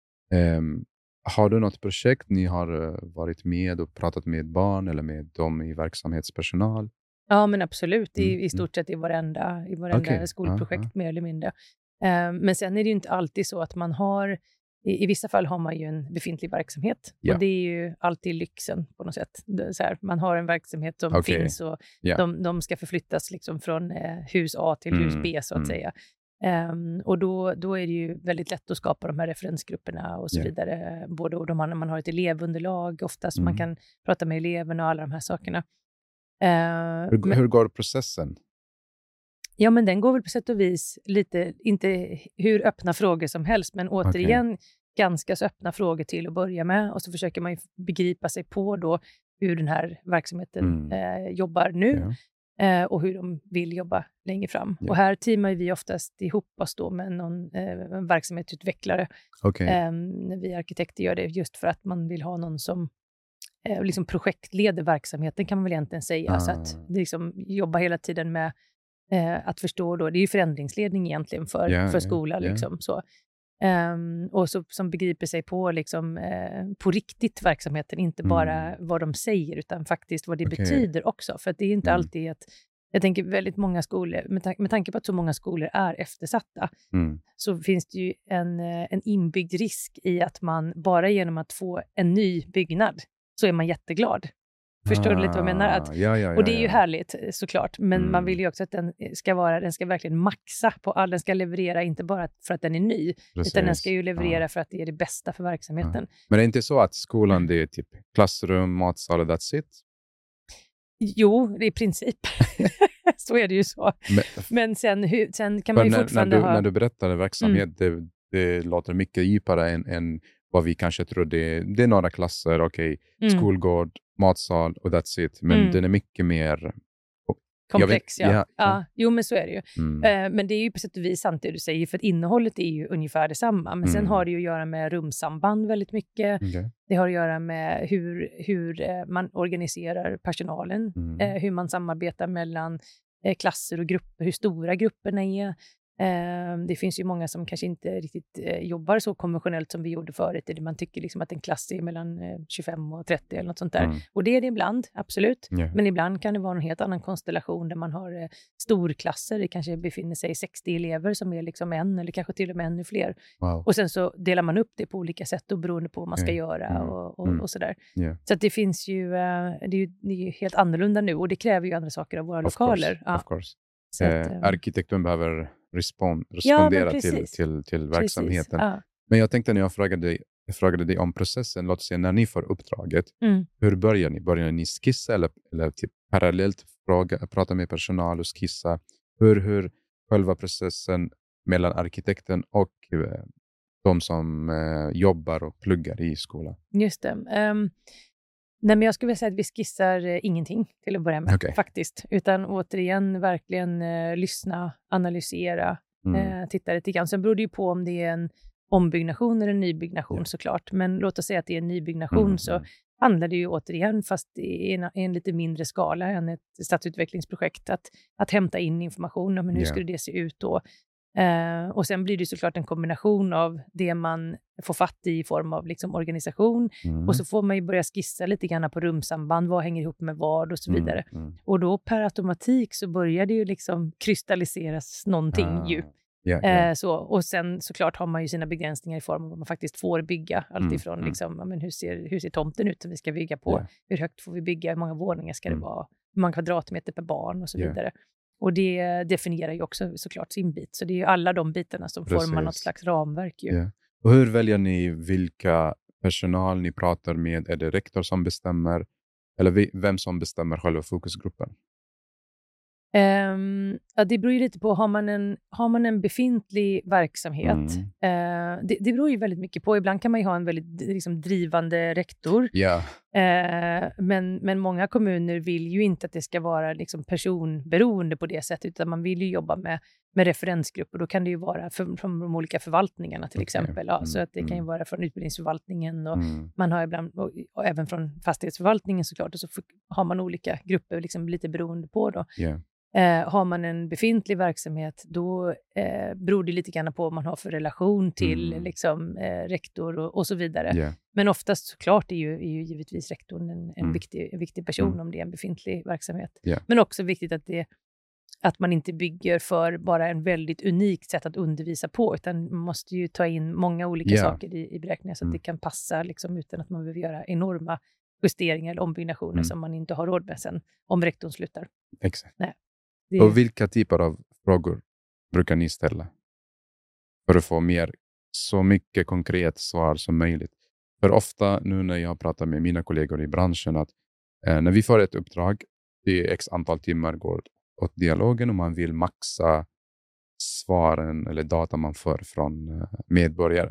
Har du något projekt ni har varit med och pratat med barn eller med dem i verksamhetspersonal? Ja, men absolut. I stort sett i varenda skolprojekt mer eller mindre. Men sen är det ju inte alltid så att man har, i vissa fall har man ju en befintlig verksamhet. Och det är ju alltid lyxen på något sätt. Så här, man har en verksamhet som finns och de ska förflyttas liksom från hus A till hus B så att säga. Och då är det ju väldigt lätt att skapa de här referensgrupperna och så vidare. Både och man har ett elevunderlag oftast, man kan prata med eleverna och alla de här sakerna. Hur går processen? Ja, men den går väl på sätt och vis lite, inte hur öppna frågor som helst, men återigen ganska så öppna frågor till att börja med. Och så försöker man ju begripa sig på då hur den här verksamheten jobbar nu och hur de vill jobba längre fram. Och här teamar vi oftast ihop oss då med en verksamhetsutvecklare. När vi arkitekter gör det, just för att man vill ha någon som liksom projektleder verksamheten, kan man väl egentligen säga. Så att det liksom jobbar hela tiden med att förstå då, det är ju förändringsledning egentligen för skolan liksom så. Och så, som begriper sig på liksom på riktigt verksamheten, inte bara vad de säger utan faktiskt vad det betyder också, för att det är inte alltid att, jag tänker väldigt många skolor, med tanke på att så många skolor är eftersatta, så finns det ju en inbyggd risk i att man bara genom att få en ny byggnad så är man jätteglad. Förstår du lite vad jag menar? Och det är ju härligt såklart, men man vill ju också att den ska verkligen maxa på all, den ska leverera, inte bara för att den är ny, utan den ska ju leverera för att det är det bästa för verksamheten. Men det är inte så att skolan, det är typ klassrum, matsal och that's it? Jo, det är i princip. Så är det ju så. Men sen kan man ju fortfarande när du berättar verksamhet, det låter mycket djupare än vad vi kanske trodde. Det är några klasser, skolgård, matsal och that's it. Men den är mycket mer komplex, Jo, men så är det ju. Men det är ju på sätt och vis sant det du säger, för att innehållet är ju ungefär detsamma. Men sen har det ju att göra med rumsamband väldigt mycket. Det har att göra med hur man organiserar personalen, hur man samarbetar mellan klasser och grupper, hur stora grupperna är. Det finns ju många som kanske inte riktigt jobbar så konventionellt som vi gjorde förut. Man tycker liksom att en klass är mellan 25 och 30 eller något sånt där. Och det är det ibland, absolut. Men ibland kan det vara en helt annan konstellation där man har storklasser. Det kanske befinner sig 60 elever som är liksom en eller kanske till och med ännu fler. Wow. Och sen så delar man upp det på olika sätt och beroende på vad man ska göra och sådär. Så att det finns ju, det är ju helt annorlunda nu och det kräver ju andra saker av våra lokaler. Of course. Arkitekturen behöver respondera till verksamheten. Men jag tänkte när jag frågade dig om processen, låt oss säga när ni får uppdraget, hur börjar ni? Börjar ni skissa eller typ parallellt prata med personal och skissa? Hur själva processen mellan arkitekten och de som jobbar och pluggar i skolan? Just det. Nej, men jag skulle vilja säga att vi skissar ingenting till att börja med, faktiskt. Utan återigen verkligen lyssna, analysera, titta lite grann. Sen beror det ju på om det är en ombyggnation eller en nybyggnation såklart. Men låt oss säga att det är en nybyggnation så handlar det ju återigen, fast i en lite mindre skala än ett stadsutvecklingsprojekt, att hämta in information om hur skulle det se ut då. Och sen blir det såklart en kombination av det man får fatt i form av liksom organisation och så får man ju börja skissa lite grann på rumsamband, vad hänger ihop med vad och så vidare. Och då per automatik så börjar det ju liksom kristalliseras någonting så, och sen såklart har man ju sina begränsningar i form av vad man faktiskt får bygga, alltifrån liksom, men hur ser tomten ut som vi ska bygga på, hur högt får vi bygga, hur många våningar ska det vara, hur många kvadratmeter per barn och så vidare. Och det definierar ju också såklart sin bit. Så det är ju alla de bitarna som formar något slags ramverk. Ju. Och hur väljer ni vilka personal ni pratar med? Är det rektor som bestämmer? Eller vem som bestämmer själva fokusgruppen? Det beror ju lite på, har man en befintlig verksamhet, det beror ju väldigt mycket på. Ibland kan man ju ha en väldigt liksom, drivande rektor, men många kommuner vill ju inte att det ska vara liksom, personberoende på det sättet, utan man vill ju jobba med referensgrupper. Då kan det ju vara från de olika förvaltningarna till exempel, så att det kan ju vara från utbildningsförvaltningen och man har ibland, och även från fastighetsförvaltningen såklart, och så har man olika grupper liksom, lite beroende på då. Har man en befintlig verksamhet, då beror det lite grann på vad man har för relation till liksom, rektor och så vidare. Men oftast såklart är ju givetvis rektorn en viktig person om det är en befintlig verksamhet. Men också viktigt att man inte bygger för bara en väldigt unikt sätt att undervisa på, utan man måste ju ta in många olika saker i beräkningar så att det kan passa liksom, utan att man behöver göra enorma justeringar eller ombyggnationer som man inte har råd med sen om rektorn slutar. Exakt. Och vilka typer av frågor brukar ni ställa för att få så mycket konkret svar som möjligt? För ofta nu när jag pratar med mina kollegor i branschen, att när vi får ett uppdrag, det är x antal timmar går åt dialogen och man vill maxa svaren eller data man får från medborgare.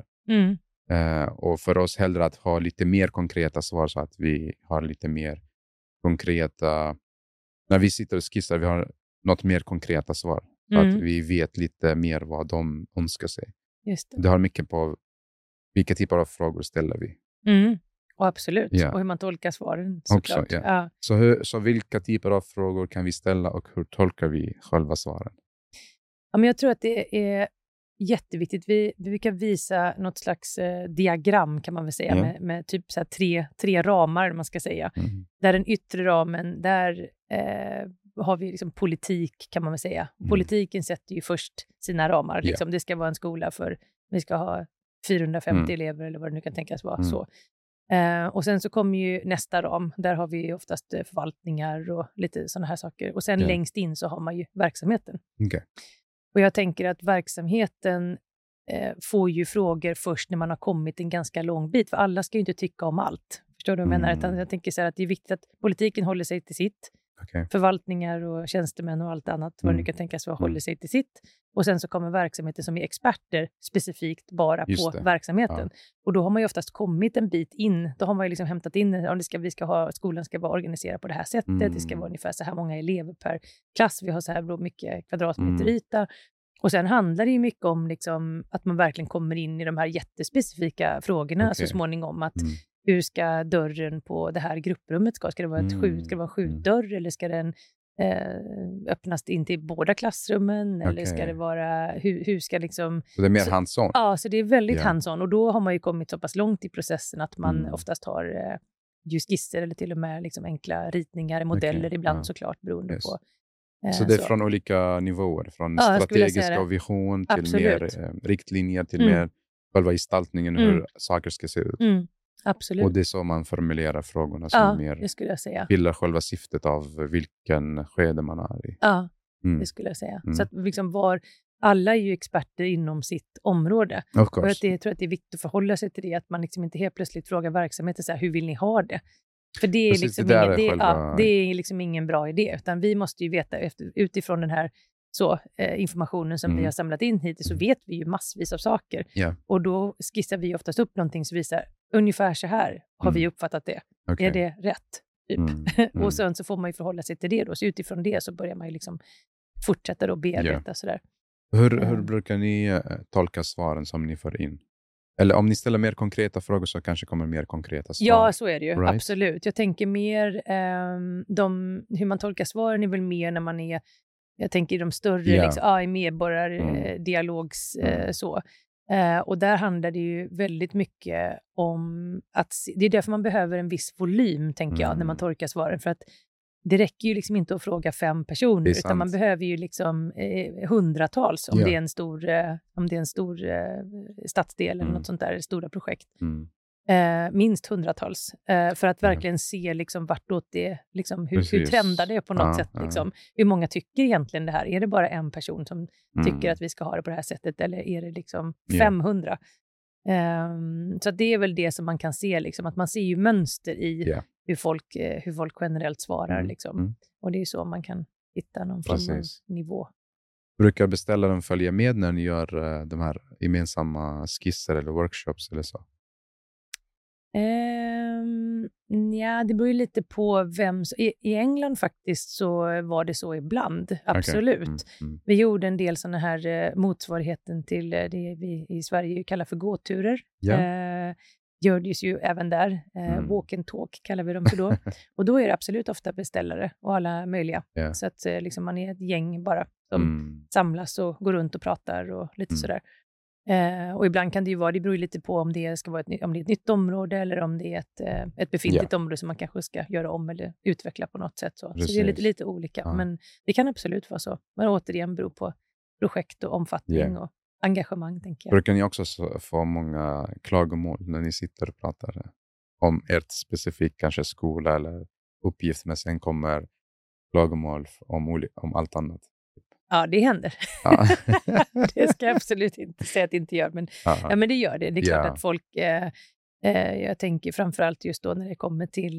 Och för oss hellre att ha lite mer konkreta svar, så att vi har lite mer konkreta, när vi sitter och skissar, vi har något mer konkreta svar. Så att vi vet lite mer vad de önskar sig. Just det. Det har mycket på vilka typer av frågor ställer vi. Och absolut. Och hur man tolkar svaren såklart. Också, Så vilka typer av frågor kan vi ställa och hur tolkar vi själva svaren? Ja, men jag tror att det är jätteviktigt. Vi brukar visa något slags diagram, kan man väl säga, med typ så här tre ramar, man ska säga. Där den yttre ramen, där har vi liksom politik, kan man väl säga. Politiken sätter ju först sina ramar. Liksom. Det ska vara en skola för, vi ska ha 450 elever eller vad det nu kan tänkas vara. Så. Och sen så kommer ju nästa ram. Där har vi oftast förvaltningar och lite sådana här saker. Och sen längst in så har man ju verksamheten. Och jag tänker att verksamheten får ju frågor först när man har kommit en ganska lång bit. För alla ska ju inte tycka om allt. Förstår du vad jag menar? Utan jag tänker så här att det är viktigt att politiken håller sig till sitt. Förvaltningar och tjänstemän och allt annat, vad det nu kan tänkas vara, håller sig till sitt. Och sen så kommer verksamheter som är experter specifikt bara på verksamheten. Ja. Och då har man ju oftast kommit en bit in. Då har man ju liksom hämtat in, skolan ska vara organiserad på det här sättet. Det ska vara ungefär så här många elever per klass. Vi har så här mycket kvadratmeter yta. Och sen handlar det ju mycket om liksom att man verkligen kommer in i de här jättespecifika frågorna så småningom. Att hur ska dörren på det här grupprummet ska det vara en skjutdörr eller ska den öppnas in till båda klassrummen eller ska det vara hur ska liksom... Så det är mer hands-on? Ja, så det är väldigt hands-on och då har man ju kommit så pass långt i processen att man oftast har just skisser eller till och med liksom enkla ritningar, modeller ibland såklart beroende på. Så det är från olika nivåer, från strategiska och vision till mer riktlinjer till mer själva gestaltningen hur saker ska se ut. Absolut. Och det är så man formulerar frågorna som mer det skulle jag säga. Fyller själva syftet av vilken skede man är i. Ja, det skulle jag säga. Så att liksom alla är ju experter inom sitt område. Och jag tror att det är viktigt att förhålla sig till det, att man liksom inte helt plötsligt frågar verksamheten så här, hur vill ni ha det? För det är, precis, liksom det är liksom ingen bra idé, utan vi måste ju veta utifrån den här informationen som vi har samlat in hittills, så vet vi ju massvis av saker. Och då skissar vi oftast upp någonting som visar ungefär så här har vi uppfattat det. Är det rätt? Typ. Och sen så får man ju förhålla sig till det då. Så utifrån det så börjar man ju liksom fortsätta då bearbeta sådär. Hur brukar ni tolka svaren som ni får in? Eller om ni ställer mer konkreta frågor så kanske kommer mer konkreta svar. Ja, så är det ju. Absolut. Jag tänker mer hur man tolkar svaren är väl mer när man är, jag tänker i de större i medborgardialogs så. Och där handlar det ju väldigt mycket om att det är därför man behöver en viss volym, tänker jag, när man tolkar svaren. För att det räcker ju liksom inte att fråga 5 personer, utan man behöver ju liksom hundratals om det är en stor stadsdel eller något sånt där, stora projekt. Minst hundratals för att verkligen se liksom vartåt det liksom, hur trendar det på något sätt liksom. Hur många tycker egentligen det här? Är det bara en person som tycker att vi ska ha det på det här sättet, eller är det liksom 500? Så det är väl det som man kan se liksom, att man ser ju mönster i hur folk generellt svarar liksom. Och det är så man kan hitta någon form av nivå. Brukar beställaren följa med när ni gör de här gemensamma skisser eller workshops eller så? Ja, det beror ju lite på vem. I England faktiskt så var det så ibland, absolut. Vi gjorde en del sådana här motsvarigheten till det vi i Sverige kallar för gåturer. Gjordes ju även där. Walk and talk kallar vi dem för då. Och då är det absolut ofta beställare och alla möjliga. Så att liksom man är ett gäng bara som samlas och går runt och pratar och lite sådär. Och ibland kan det ju vara, det beror ju lite på om det ska vara om det är ett nytt område eller om det är ett befintligt område som man kanske ska göra om eller utveckla på något sätt. Så det är lite olika, men det kan absolut vara så. Men återigen beror på projekt och omfattning och engagemang, tänker jag. Brukar ni också få många klagomål när ni sitter och pratar om ert specifikt kanske skola eller uppgift, men sen kommer klagomål om allt annat? Ja, det händer. Det ska jag absolut inte säga att det inte gör. Men, men det gör det. Det är klart att folk... jag tänker framförallt just då när det kommer till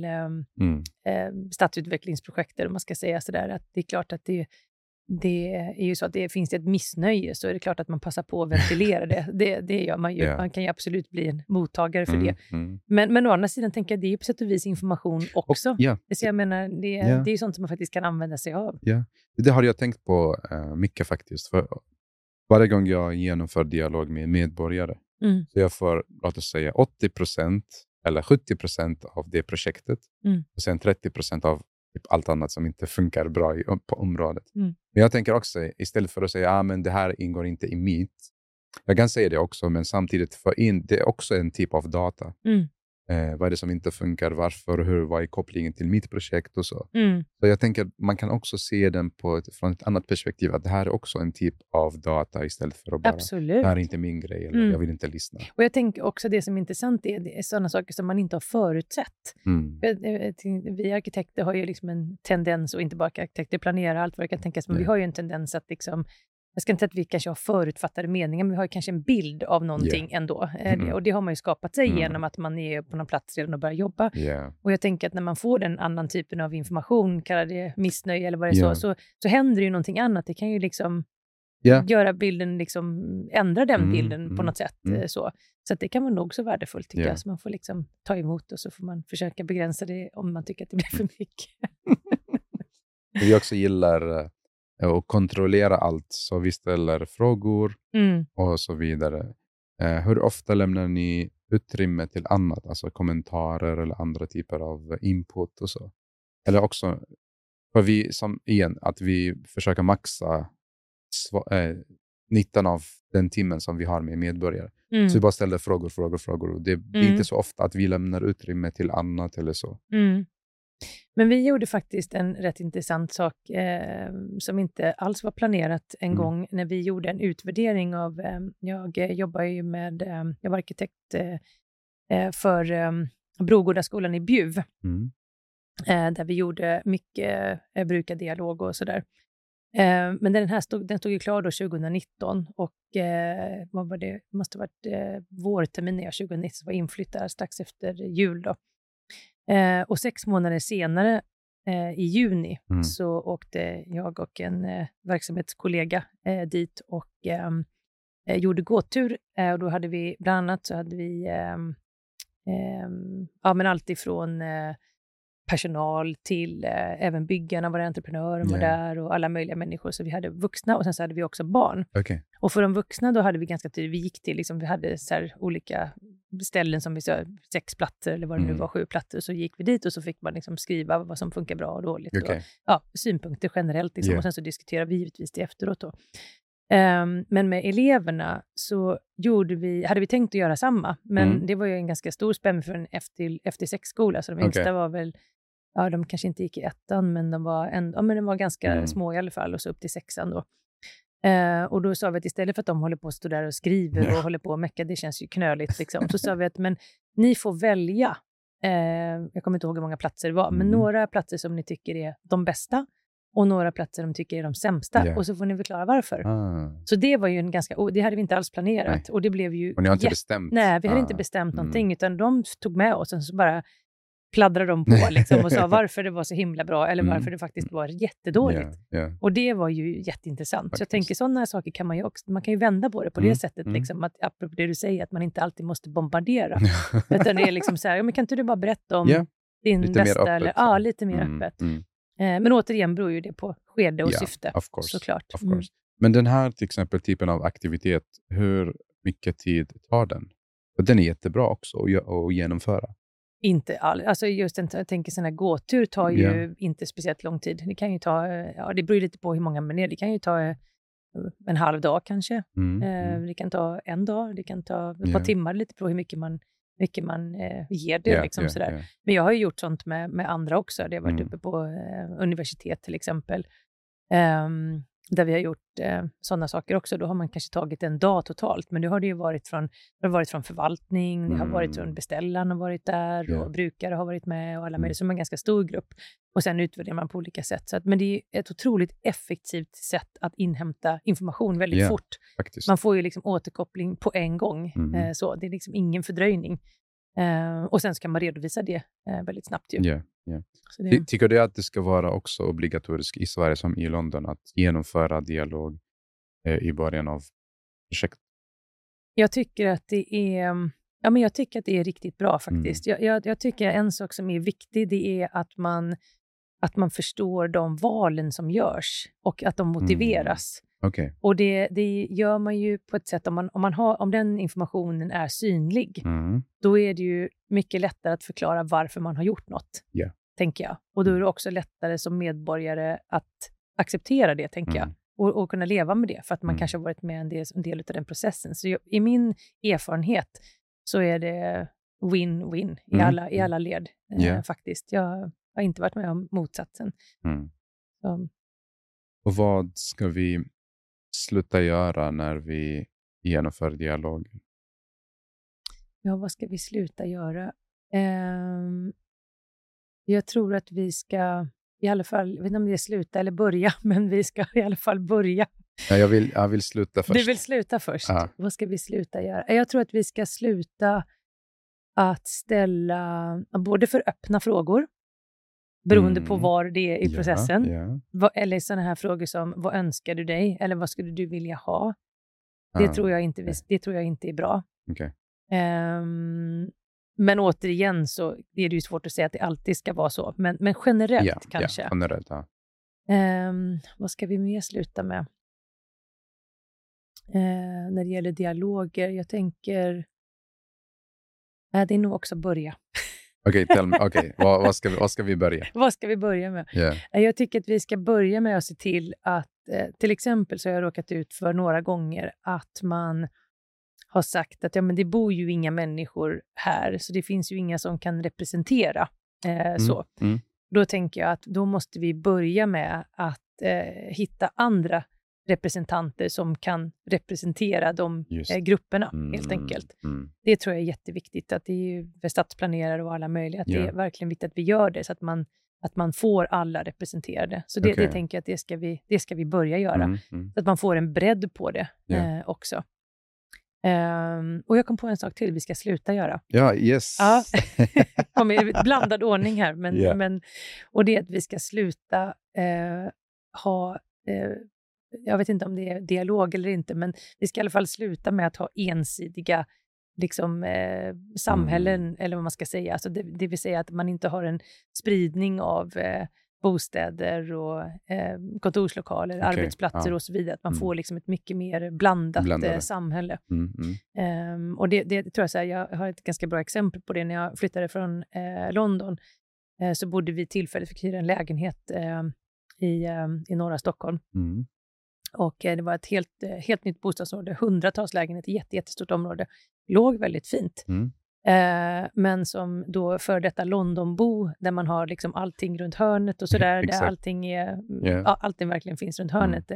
stadsutvecklingsprojekt, om man ska säga sådär, att det är klart att det är ju så att det finns ett missnöje, så är det klart att man passar på att ventilera det. Det gör man ju. Man kan ju absolut bli en mottagare för det. Men å andra sidan tänker jag att det är på sätt och vis information också. Så jag menar, det är ju sånt som man faktiskt kan använda sig av. Det har jag tänkt på mycket faktiskt. För varje gång jag genomför dialog med medborgare så jag får, låt oss säga, 80% eller 70% av det projektet och sen 30% av allt annat som inte funkar bra på området. Men jag tänker också, istället för att säga men det här ingår inte i mitt. Jag kan säga det också, men samtidigt för in, det är också en typ av data. Vad är det som inte funkar, varför, vad är kopplingen till mitt projekt och så. Så jag tänker man kan också se den från ett annat perspektiv, att det här är också en typ av data istället för att bara, det här är inte min grej eller jag vill inte lyssna. Och jag tänker också det som är intressant är sådana saker som man inte har förutsett. Vi arkitekter har ju liksom en tendens, och inte bara arkitekter planerar allt vad det kan tänkas, men vi har ju en tendens att liksom jag ska inte säga att vi kanske har förutfattade meningar, men vi har kanske en bild av någonting ändå. Och det har man ju skapat sig genom att man är på någon plats redan och börjar jobba. Och jag tänker att när man får den annan typen av information, kallar det missnöje eller vad det är så händer det ju någonting annat. Det kan ju liksom göra bilden, liksom ändra den bilden på något sätt. Så att det kan vara nog så värdefullt tycker jag. Så man får liksom ta emot och så får man försöka begränsa det om man tycker att det blir för mycket. Vi också gillar och kontrollera allt. Så vi ställer frågor och så vidare. Hur ofta lämnar ni utrymme till annat? Alltså kommentarer eller andra typer av input och så? Eller också, för vi som igen, att vi försöker maxa nyttan av den timmen som vi har med medborgare. Så vi bara ställer frågor. Och det är inte så ofta att vi lämnar utrymme till annat eller så. Men vi gjorde faktiskt en rätt intressant sak som inte alls var planerat en gång när vi gjorde en utvärdering av, jag jobbar ju med, jag var arkitekt för Brogårdaskolan i Bjuv. Där vi gjorde mycket brukardialog och sådär. Men den stod ju klar då 2019 och vad var det? Måste ha varit vårterminen 2019 som var inflyttad strax efter jul då. Och 6 månader senare i juni så åkte jag och en verksamhetskollega dit och gjorde gåtur. Och då hade vi bland annat så hade vi men allt ifrån personal till även byggarna, var entreprenören var där och alla möjliga människor. Så vi hade vuxna och sen så hade vi också barn. Och för de vuxna då hade vi ganska tydligt, vi gick till liksom, vi hade så här olika ställen som vi sa 6 plattor eller vad det nu var, 7 plattor. Så gick vi dit och så fick man liksom skriva vad som funkar bra och dåligt. Och, synpunkter generelт liksom. Och sen så diskuterade vi givetvis det efteråt då. Men med eleverna så hade vi tänkt att göra samma. Men det var ju en ganska stor spänn för en efter 6-skola. Så de yngsta var väl, de kanske inte gick i 1:an, men de var ganska små i alla fall. Och så upp till 6:an då. Och då sa vi att istället för att de håller på att stå där och skriver och håller på att mecka, det känns ju knöligt liksom. Så sa vi att men ni får välja. Jag kommer inte ihåg hur många platser det var. Men några platser som ni tycker är de bästa. Och några platser de tycker är de sämsta. Och så får ni förklara varför. Så det var ju det hade vi inte alls planerat. Nej. Och det blev ju... Och ni har inte bestämt? Nej, vi hade inte bestämt någonting. Utan de tog med oss och så bara pladdrade de på liksom, och sa varför det var så himla bra. Eller varför det faktiskt var jättedåligt. Och det var ju jätteintressant. Faktiskt. Så jag tänker sådana saker kan man ju också... Man kan ju vända på det på det sättet. Liksom, att, apropå det du säger, att man inte alltid måste bombardera. Utan det är liksom så här, men kan inte du bara berätta om din lite bästa... Mer öppet, eller, lite mer öppet. Men återigen beror ju det på skede och syfte, såklart. Of course. Men den här till exempel typen av aktivitet, hur mycket tid tar den? För den är jättebra också att genomföra. Inte alltså just jag tänker sådana här gåtur tar ju inte speciellt lång tid. Det kan ju ta, det beror lite på hur många man är. Det kan ju ta en halv dag kanske. Det kan ta en dag, det kan ta ett par timmar, lite på hur mycket man ger det. Liksom, sådär. Men jag har ju gjort sånt med andra också. Det har varit uppe på universitet till exempel. Där vi har gjort sådana saker också. Då har man kanske tagit en dag totalt. Men det har det ju varit från förvaltning. Det har varit från beställaren har varit där. Och brukare har varit med. Och alla möjliga. Så man är en ganska stor grupp. Och sen utvärderar man på olika sätt. Men det är ett otroligt effektivt sätt att inhämta information väldigt fort. Faktiskt. Man får ju liksom återkoppling på en gång. Så det är liksom ingen fördröjning. Och sen så kan man redovisa det väldigt snabbt ju. Tycker du att det ska vara också obligatoriskt i Sverige som i London att genomföra dialog i början av projekt? Jag tycker att det är jag tycker att det är riktigt bra faktiskt. Jag tycker en sak som är viktig, det är att man förstår de valen som görs och att de motiveras. Och det gör man ju på ett sätt om den informationen är synlig. Då är det ju mycket lättare att förklara varför man har gjort något. Tänker jag. Och då är det också lättare som medborgare att acceptera det, tänker jag. Och kunna leva med det. För att man kanske har varit med en del av den processen. Så i min erfarenhet så är det win-win i alla led. Faktiskt. Jag har inte varit med om motsatsen. Och vad ska vi sluta göra när vi genomför dialog? Ja, vad ska vi sluta göra? Jag tror att vi ska i alla fall, jag vet inte om det är sluta eller börja, men vi ska i alla fall börja Ja, jag vill sluta först. Du vill sluta först? Ja. Vad ska vi sluta göra? Jag tror att vi ska sluta att ställa både för öppna frågor, beroende på var det är i processen. Eller sådana här frågor som, vad önskar du dig? Eller vad skulle du vilja ha? Det tror jag inte är bra. Okay. Men återigen så är det ju svårt att säga att det alltid ska vara så. Men generellt kanske. Ja, generellt, ja. Vad ska vi mer sluta med? När det gäller dialoger, jag tänker... det är nog också börja. Okej, vad ska vi börja? Vad ska vi börja med? Jag tycker att vi ska börja med att se till att, till exempel så har jag råkat ut för några gånger att man har sagt att men det bor ju inga människor här, så det finns ju inga som kan representera så. Då tänker jag att då måste vi börja med att hitta andra representanter som kan representera de grupperna helt enkelt. Det tror jag är jätteviktigt, att det är ju för stadsplanerare och alla möjliga, att det är verkligen viktigt att vi gör det så att man får alla representerade. Så det tänker jag att det ska vi börja göra. Så att man får en bredd på det också. Och jag kom på en sak till vi ska sluta göra. Ja, yes. Ja. Med blandad ordning här. Men, och det är att vi ska sluta ha... jag vet inte om det är dialog eller inte, men vi ska i alla fall sluta med att ha ensidiga samhällen, eller vad man ska säga. Alltså det vill säga att man inte har en spridning av bostäder och kontorslokaler, arbetsplatser och så vidare. Att man får liksom ett mycket mer blandat samhälle. Och det tror jag, så här, jag har ett ganska bra exempel på det. När jag flyttade från London så bodde vi tillfälligt, fick hyra en lägenhet i norra Stockholm. Och det var ett helt nytt bostadsområde, hundratals lägenheter, jättestort område. Låg väldigt fint. Men som då för detta Londonbo, där man har liksom allting runt hörnet och sådär, där allting verkligen finns runt hörnet.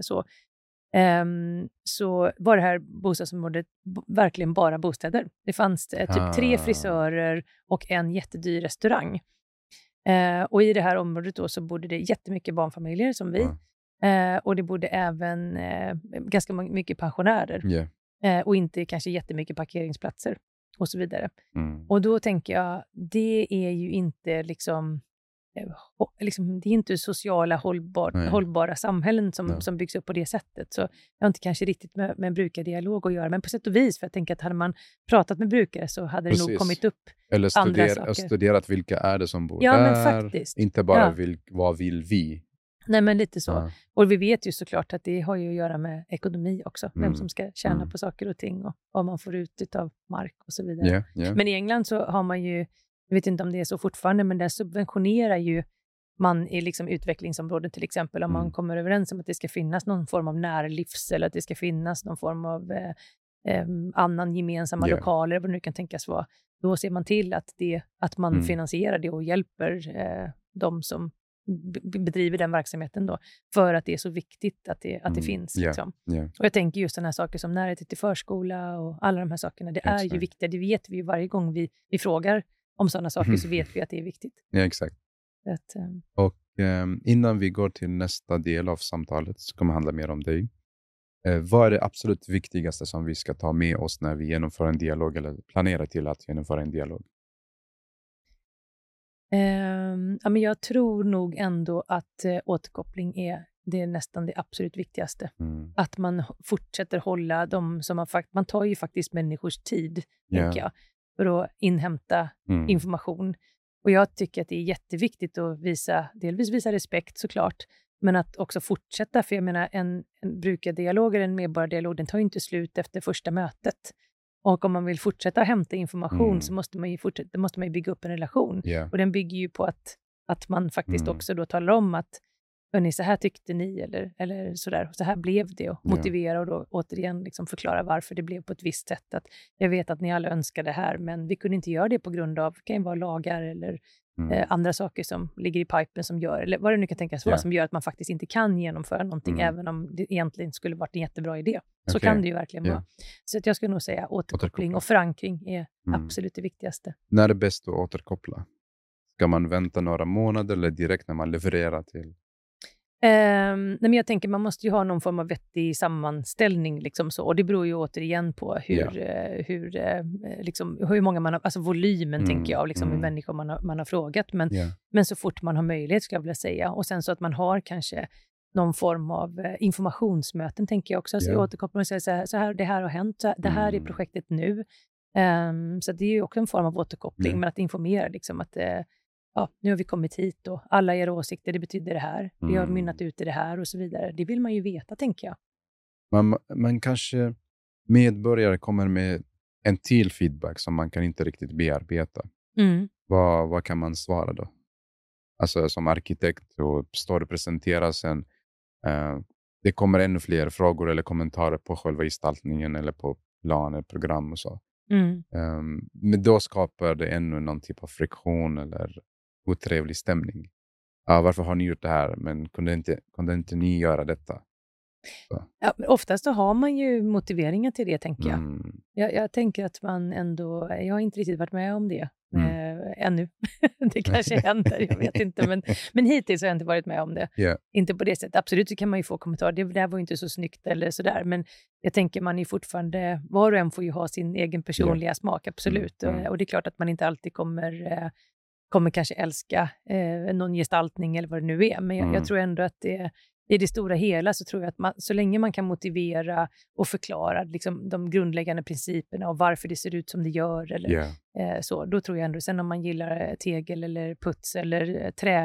Så var det här bostadsområdet verkligen bara bostäder. Det fanns typ 3 frisörer och en jättedyr restaurang. Och i det här området då så bodde det jättemycket barnfamiljer som vi. Och det bodde även ganska mycket pensionärer. Och inte kanske jättemycket parkeringsplatser och så vidare. Och då tänker jag, det är ju inte liksom det är inte sociala hållbara samhällen som byggs upp på det sättet. Så jag har inte kanske riktigt med brukardialog att göra, men på sätt och vis, för jag tänker att hade man pratat med brukare så hade det nog kommit upp andra saker. Studerat vilka är det som bor där. Men faktiskt. Inte bara vad vill vi. Nej, men lite så. Och vi vet ju såklart att det har ju att göra med ekonomi också. Vem som ska tjäna på saker och ting och vad man får ut av mark och så vidare. Men i England så har man ju, jag vet inte om det är så fortfarande, men där subventionerar ju man i liksom utvecklingsområden till exempel, om man kommer överens om att det ska finnas någon form av närlivs, eller att det ska finnas någon form av annan gemensamma lokaler, vad det nu kan tänkas vara. Då ser man till att man finansierar det och hjälper de som bedriver den verksamheten då, för att det är så viktigt att det finns. Liksom. Och jag tänker just sådana här saker som närhet till förskola och alla de här sakerna, det är ju viktiga. Det vet vi ju varje gång vi frågar om sådana saker, så vet vi att det är viktigt. Ja, exakt. Och innan vi går till nästa del av samtalet så kommer det handla mer om dig. Vad är det absolut viktigaste som vi ska ta med oss när vi genomför en dialog eller planerar till att genomföra en dialog? Men jag tror nog ändå att återkoppling är nästan det absolut viktigaste. Att man fortsätter hålla dem som man tar ju faktiskt människors tid, tänker jag, för att inhämta information. Och jag tycker att det är jätteviktigt att delvis visa respekt såklart, men att också fortsätta, för jag menar en brukardialog eller en medborgardialog, den tar ju inte slut efter första mötet. Och om man vill fortsätta hämta information så måste man ju bygga upp en relation. Och den bygger ju på att man faktiskt också då talar om att hörni, så här tyckte ni, eller sådär, så här blev det, och motivera och då återigen liksom förklara varför det blev på ett visst sätt. Att jag vet att ni alla önskar det här, men vi kunde inte göra det på grund av, det kan ju vara lagar eller andra saker som ligger i pipen som gör, eller vad det nu kan tänkas vara, som gör att man faktiskt inte kan genomföra någonting, även om det egentligen skulle varit en jättebra idé. Så kan det ju verkligen vara. Så att jag skulle nog säga återkoppling och förankring är absolut det viktigaste. När är det bäst att återkoppla? Ska man vänta några månader eller direkt när man levererar till? Nej, men jag tänker man måste ju ha någon form av vettig sammanställning. Liksom så. Och det beror ju återigen på hur många man har, alltså volymen tänker jag, liksom hur människor man har frågat. Men så fort man har möjlighet skulle jag vilja säga. Och sen så att man har kanske någon form av informationsmöten tänker jag också. Alltså jag återkopplar och säger så här, det här har hänt, det här är projektet nu. Så det är ju också en form av återkoppling, men att informera liksom att nu har vi kommit hit och alla era åsikter, det betyder det här. Vi har mynnat ut i det här och så vidare. Det vill man ju veta, tänker jag. Man kanske medborgare kommer med en till feedback som man kan inte riktigt bearbeta. Vad kan man svara då? Alltså som arkitekt och står och presenterar sen. Det kommer ännu fler frågor eller kommentarer på själva gestaltningen eller på planer, program och så. Men då skapar det ännu någon typ av friktion eller otrevlig stämning. Varför har ni gjort det här? Men kunde inte ni göra detta? Ja, men oftast så har man ju motiveringar till det, tänker jag. Jag tänker att man ändå, jag har inte riktigt varit med om det ännu. Det kanske händer, jag vet inte. Men hittills har jag inte varit med om det. Inte på det sättet. Absolut så kan man ju få kommentarer. Det där var ju inte så snyggt eller sådär. Men jag tänker man är fortfarande, var och en får ju ha sin egen personliga smak, absolut. Och det är klart att man inte alltid kommer kanske älska någon gestaltning eller vad det nu är. Men jag tror ändå att i det stora hela så tror jag att så länge man kan motivera och förklara liksom, de grundläggande principerna och varför det ser ut som det gör eller så, då tror jag ändå. Sen om man gillar tegel eller puts eller trä,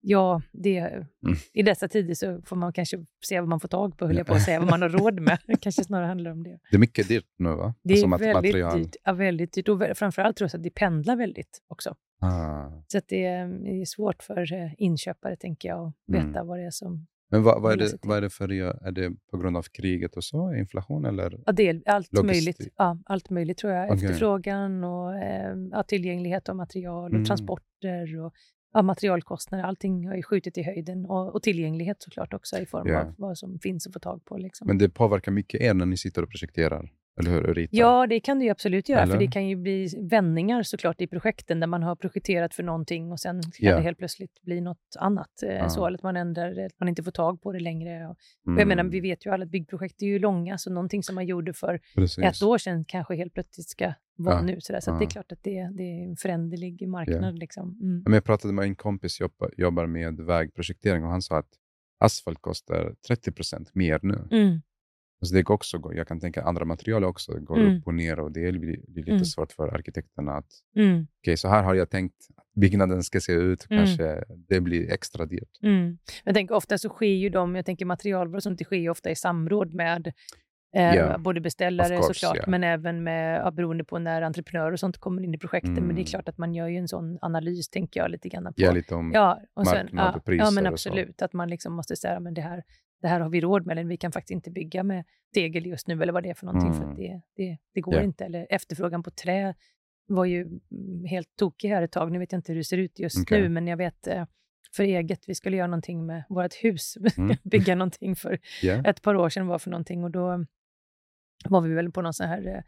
i dessa tider så får man kanske se vad man får tag på, höll jag på att säga, vad man har råd med. Kanske snarare handlar om det. Det är mycket dyrt nu, va? Det är väldigt dyrt. Ja, väldigt dyrt. Och framförallt tror jag att det pendlar väldigt också. Så att det är svårt för inköpare, tänker jag, att veta vad det är som... Men vad är det för det? Är det på grund av kriget och så? Inflation eller? Ja, det är allt möjligt. Ja, allt möjligt tror jag. Okay. Efterfrågan och tillgänglighet av material och transporter och materialkostnader. Allting har ju skjutit i höjden. Och tillgänglighet såklart också i form av vad som finns att få tag på. Liksom. Men det påverkar mycket er när ni sitter och projekterar? Eller hur, ritar? Ja, det kan det ju absolut göra. Eller? För det kan ju bli vändningar såklart i projekten där man har projekterat för någonting och sen kan det helt plötsligt bli något annat. Så att man ändrar, att man inte får tag på det längre. Och jag menar, vi vet ju alla att byggprojekt är ju långa, så någonting som man gjorde för ett år sedan kanske helt plötsligt ska vara nu. Så att det är klart att det är en föränderlig marknad. Liksom. Men jag pratade med en kompis som jobbar med vägprojektering och han sa att asfalt kostar 30% mer nu. Så det går också, jag kan tänka andra material också går upp och ner och det blir lite svårt för arkitekterna att okej, så här har jag tänkt att byggnaden ska se ut, kanske det blir extra dyrt. Jag tänker ofta så sker ju jag tänker materialval och sånt, det sker ju ofta i samråd med både beställare såklart, men även med, beroende på när entreprenörer och sånt kommer in i projekten, men det är klart att man gör ju en sån analys, tänker jag, lite grann på. Ja, lite om och sen, marknad och priser. Ja, men absolut, att man liksom måste säga, men det här har vi råd med, eller vi kan faktiskt inte bygga med tegel just nu, eller vad det är för någonting, för att det går inte. Eller efterfrågan på trä var ju helt tokig här ett tag. Nu vet jag inte hur det ser ut just nu, men jag vet för eget, vi skulle göra någonting med vårt hus, bygga någonting för ett par år sedan var för någonting, och då var vi väl på någon sån här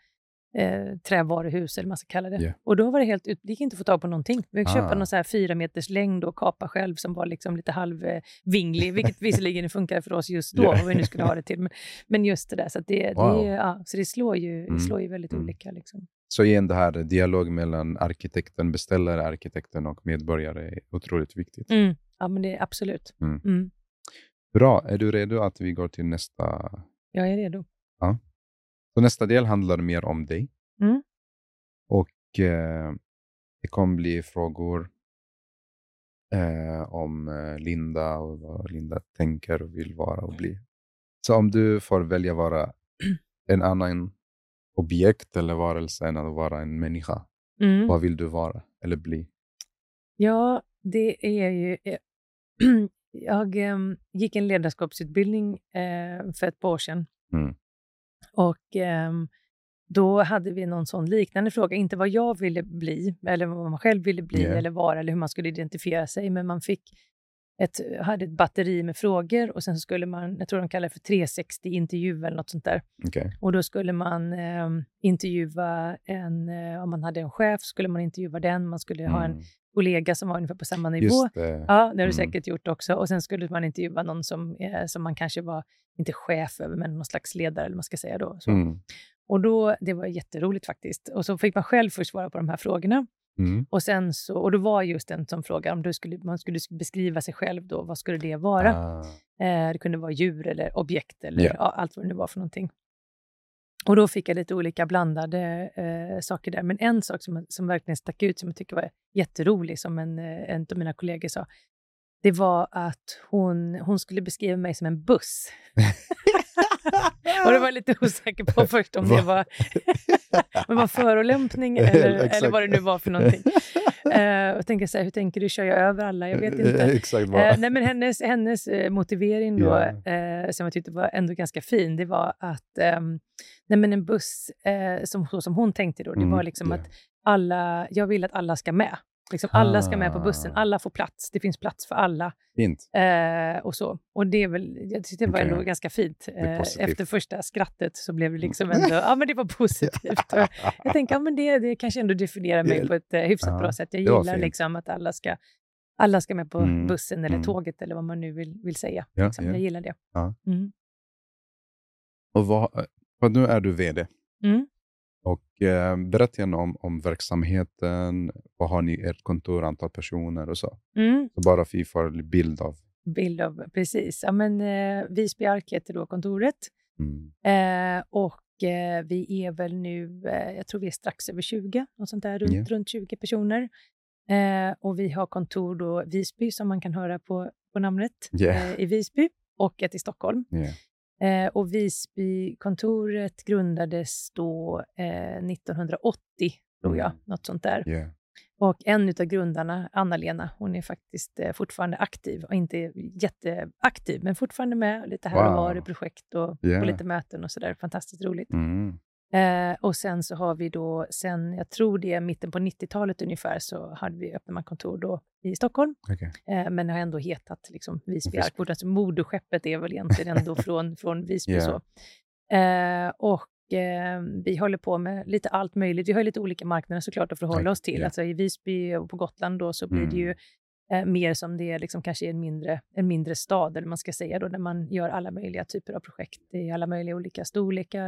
trävaruhus eller man ska kalla det. Och då var det det gick inte att få tag på någonting. Vi fick köpa någon så här 4 meters längd och kapa själv som var liksom lite halvvinglig, vilket visserligen funkar för oss just då, vad vi nu skulle ha det till. Men just det där, så att så det slår ju väldigt olika liksom. Så igen, det här dialog mellan arkitekten, beställare, arkitekten och medborgare är otroligt viktigt. Ja, men det är absolut. Bra, är du redo att vi går till nästa? Jag är redo. Ja. Så nästa del handlar mer om dig. Och det kommer bli frågor om Linda och vad Linda tänker och vill vara och bli. Så om du får välja vara en annan objekt eller varelse än att vara en människa, vad vill du vara eller bli? Ja, det är ju... Jag gick en ledarskapsutbildning för ett par år sedan. Och då hade vi någon sån liknande fråga, inte vad jag ville bli eller vad man själv ville bli eller vara eller hur man skulle identifiera sig, men man hade ett batteri med frågor och sen så skulle man, jag tror de kallar det för 360 intervju eller något sånt där. Och då skulle man intervjua om man hade en chef skulle man intervjua den, man skulle ha kollega som var ungefär på samma nivå. Just det. Ja, det har du säkert gjort också. Och sen skulle man intervjua någon som man kanske var, inte chef över, men någon slags ledare, eller man ska säga då. Så. Och då, det var jätteroligt faktiskt. Och så fick man själv först svara på de här frågorna. Och sen så, och då var just en som fråga om man skulle beskriva sig själv då, vad skulle det vara? Det kunde vara djur eller objekt eller allt vad det nu var för någonting. Och då fick jag lite olika blandade saker där. Men en sak som verkligen stack ut, som jag tycker var jätterolig, som en av mina kollegor sa, det var att hon skulle beskriva mig som en buss. Och det var jag lite osäker på först om det var förolämpning eller vad det nu var för någonting. Och tänker så här, hur tänker du, kör jag över alla? Jag vet inte. Exakt Nej, men hennes motivering då, som jag tyckte var ändå ganska fin, det var att nej, men en buss, som hon tänkte då, det var liksom att jag vill att alla ska med. Liksom alla ska med på bussen, alla får plats, det finns plats för alla. Fint. Och så. Och det är väl, jag tyckte det var ändå ganska fint. Efter första skrattet så blev det liksom ändå, ja men det var positivt. Och jag tänker, ja men det kanske ändå definierar mig på ett hyfsat bra sätt. Jag gillar liksom att alla ska med på bussen eller tåget eller vad man nu vill säga. Ja, liksom. Jag gillar det. Ja. Och vad nu är du vd? Och berätta gärna om verksamheten. Vad har ni ert kontor, antal personer och så? Så bara vi får en bild av. Precis. Ja, men Visby Ark heter då kontoret. Och vi är väl nu, jag tror vi är strax över 20. Något sånt där, runt 20 personer. Och vi har kontor då Visby, som man kan höra på namnet. I Visby och ett i Stockholm. Och Visby-kontoret grundades då 1980, tror jag, något sånt där. Och en av grundarna, Anna-Lena, hon är faktiskt fortfarande aktiv, och inte jätteaktiv, men fortfarande med lite här och var i projekt och på lite möten och sådär. Fantastiskt roligt. Och sen så har vi då, jag tror det är mitten på 90-talet ungefär, så hade vi öppnat kontor då i Stockholm. Men det har ändå hetat liksom Visby Ark. Alltså moderskeppet är väl egentligen ändå från Visby så. Och vi håller på med lite allt möjligt. Vi har lite olika marknader såklart att förhålla oss till. Alltså i Visby och på Gotland då så blir det ju mer som det är liksom kanske en mindre stad, eller man ska säga då, där man gör alla möjliga typer av projekt i alla möjliga olika storlekar.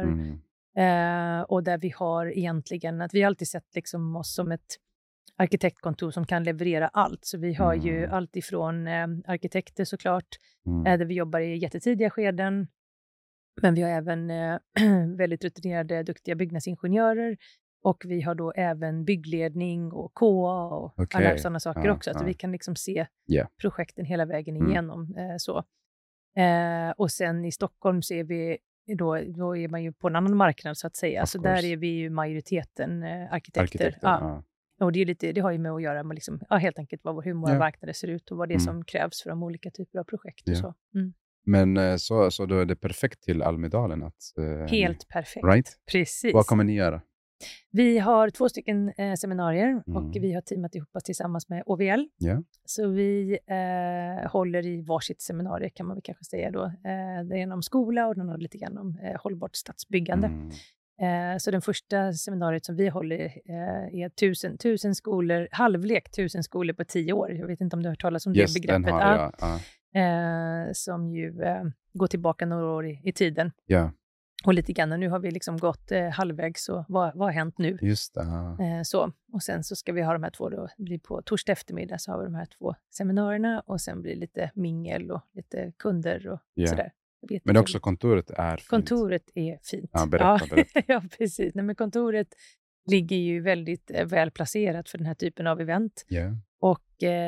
Och där vi har egentligen, att vi alltid sett liksom oss som ett arkitektkontor som kan leverera allt. Så vi har ju allt ifrån arkitekter såklart, där vi jobbar i jättetidiga skeden. Men vi har även väldigt rutinerade, duktiga byggnadsingenjörer. Och vi har då även byggledning och KA och alla sådana saker också. Så vi kan liksom se projekten hela vägen igenom. Så. Och sen i Stockholm ser vi, då är man ju på en annan marknad så att säga. Så där är vi ju majoriteten arkitekter. Och det har ju med att göra med liksom, helt enkelt hur våra marknader ser ut och vad det är som krävs för de olika typer av projekt och så. Men så då är det perfekt till Almedalen att... Helt perfekt. Right? Precis. Vad kommer ni göra? Vi har 2 seminarier och vi har teamat ihop oss tillsammans med OVL. Så vi håller i varsitt seminarier, kan man väl kanske säga då. Det är om skola och den har lite grann om hållbart stadsbyggande. Så den första seminariet som vi håller är 1000 skolor, halvlek 1000 skolor på 10 år. Jag vet inte om du har hört talas om det begreppet. Den har jag. Som ju går tillbaka några år i tiden. Och lite grann, nu har vi liksom gått halvvägs, så vad har hänt nu? Just det. Så. Och sen så ska vi ha de här 2 då, blir på torsdag eftermiddag så har vi de här 2 seminarierna och sen blir det lite mingel och lite kunder och sådär. Men också kontoret är fint. Kontoret är fint. Ja, berätta. Ja, precis. Nej, men kontoret ligger ju väldigt väl placerat för den här typen av event. Och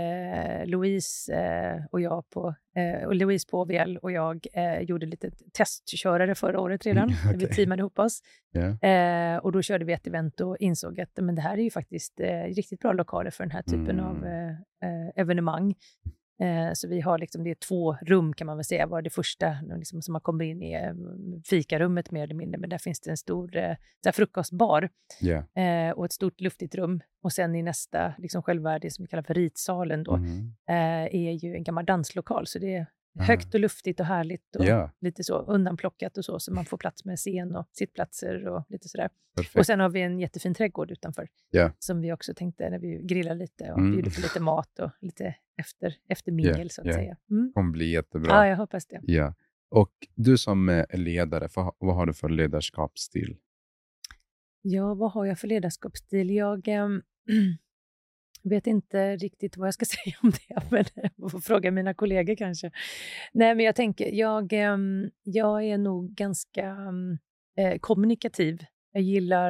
Louise och jag på OVL och jag gjorde lite testkörare förra året redan. Vi teamade ihop oss. Och då körde vi ett event och insåg att men det här är ju faktiskt riktigt bra lokaler för den här typen av evenemang. Så vi har liksom, det är 2 rum kan man väl säga, var det första liksom, som man kommer in i fikarummet mer eller mindre, men där finns det en stor frukostbar och ett stort luftigt rum, och sen i nästa liksom själva det som vi kallar för ritsalen då är ju en gammal danslokal, så det högt och luftigt och härligt och lite så undanplockat och så man får plats med scen och sittplatser och lite sådär. Perfekt. Och sen har vi en jättefin trädgård utanför som vi också tänkte när vi grillar lite och bjuder på lite mat och lite efter mingel så att säga. Det kommer bli jättebra. Ja, jag hoppas det. Ja. Och du som är ledare, vad har du för ledarskapsstil? Ja, vad har jag för ledarskapsstil? Jag vet inte riktigt vad jag ska säga om det, men jag får fråga mina kollegor kanske. Nej, men jag tänker, jag är nog ganska kommunikativ. Jag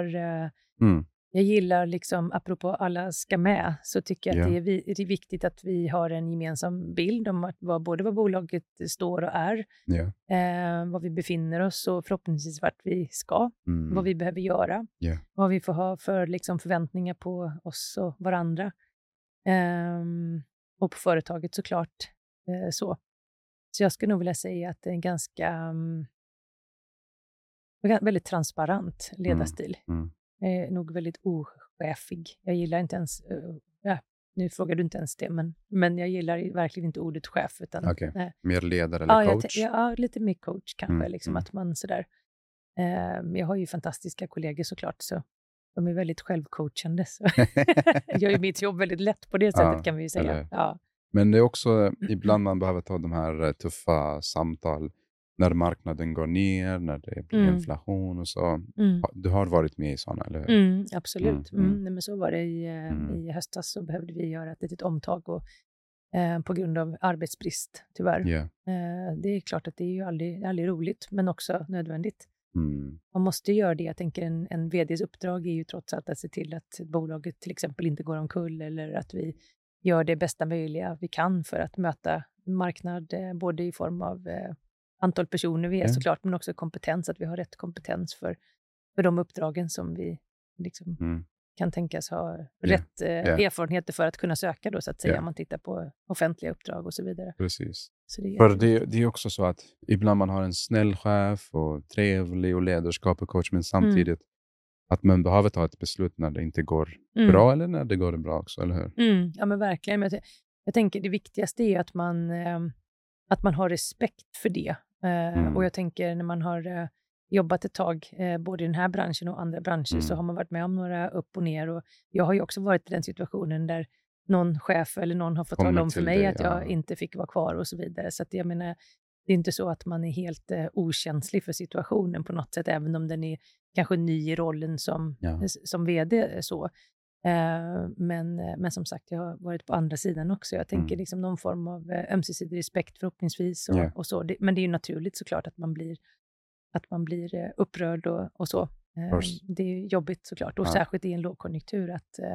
gillar liksom, apropå alla ska med, så tycker jag att det är viktigt att vi har en gemensam bild om både vad bolaget står och är, var vi befinner oss och förhoppningsvis vart vi ska, vad vi behöver göra, vad vi får ha för liksom förväntningar på oss och varandra. Och på företaget såklart. Så jag skulle nog vilja säga att det är en ganska väldigt transparent ledarstil. Nog väldigt ochefig. Jag gillar inte ens, nu frågar du inte ens det, men jag gillar verkligen inte ordet chef. Utan, mer ledare eller coach? Ja, lite mer coach kanske. Liksom, att man sådär. Jag har ju fantastiska kollegor såklart, så de är väldigt självcoachande. Så jag gör ju mitt jobb väldigt lätt på det sättet kan vi ju säga. Ja. Men det är också ibland man behöver ta de här tuffa samtal när marknaden går ner, när det blir inflation och så. Du har varit med i sådana, eller hur? Absolut. Nej, men så var det i höstas, så behövde vi göra ett litet omtag och, på grund av arbetsbrist, tyvärr. Det är klart att det är ju aldrig roligt, men också nödvändigt. Man måste göra det. Jag tänker en vd:s uppdrag är ju trots allt att se till att bolaget till exempel inte går omkull, eller att vi gör det bästa möjliga vi kan för att möta marknad, både i form av antal personer vi är såklart, men också kompetens, att vi har rätt kompetens för de uppdragen som vi liksom kan tänkas ha rätt erfarenheter för att kunna söka då, så att säga, om man tittar på offentliga uppdrag och så vidare. Precis. Så det för det är också så att ibland man har en snäll chef och trevlig och ledarskap och coach, men samtidigt att man behöver ta ett beslut när det inte går bra, eller när det går bra också, eller hur? Ja, men verkligen. Men jag tänker det viktigaste är att man har respekt för det. Och jag tänker när man har jobbat ett tag, både i den här branschen och andra branscher, så har man varit med om några upp och ner. Och jag har ju också varit i den situationen där någon chef eller någon har fått tala om för mig att jag inte fick vara kvar och så vidare. Så att jag menar, det är inte så att man är helt okänslig för situationen på något sätt, även om den är kanske ny i rollen som vd. Så. Men som sagt, jag har varit på andra sidan också. Jag tänker liksom någon form av ömsesidig respekt förhoppningsvis och så. Men det är ju naturligt såklart att man blir upprörd och så. Det är jobbigt såklart, och särskilt i en lågkonjunktur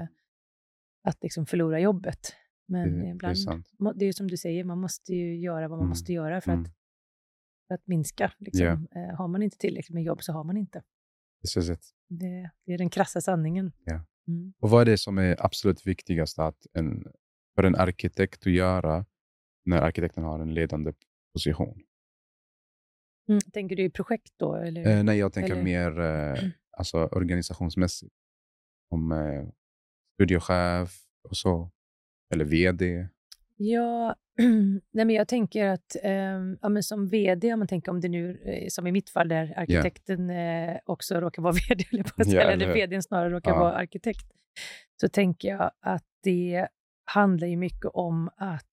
att liksom förlora jobbet. Men ibland, det är ju som du säger, man måste ju göra vad man måste göra för att minska. Liksom. Har man inte tillräckligt med jobb så har man inte. Det är den krassa sanningen. Och vad är det som är absolut viktigast för en arkitekt att göra när arkitekten har en ledande position? Tänker du i projekt då? Eller? Nej, jag tänker mer alltså organisationsmässigt. Om studiochef och så. Eller vd. Ja, nej, men jag tänker att men som vd, om man tänker om det nu, som i mitt fall där arkitekten också råkar vara vd, eller vdn snarare råkar vara arkitekt, så tänker jag att det handlar ju mycket om att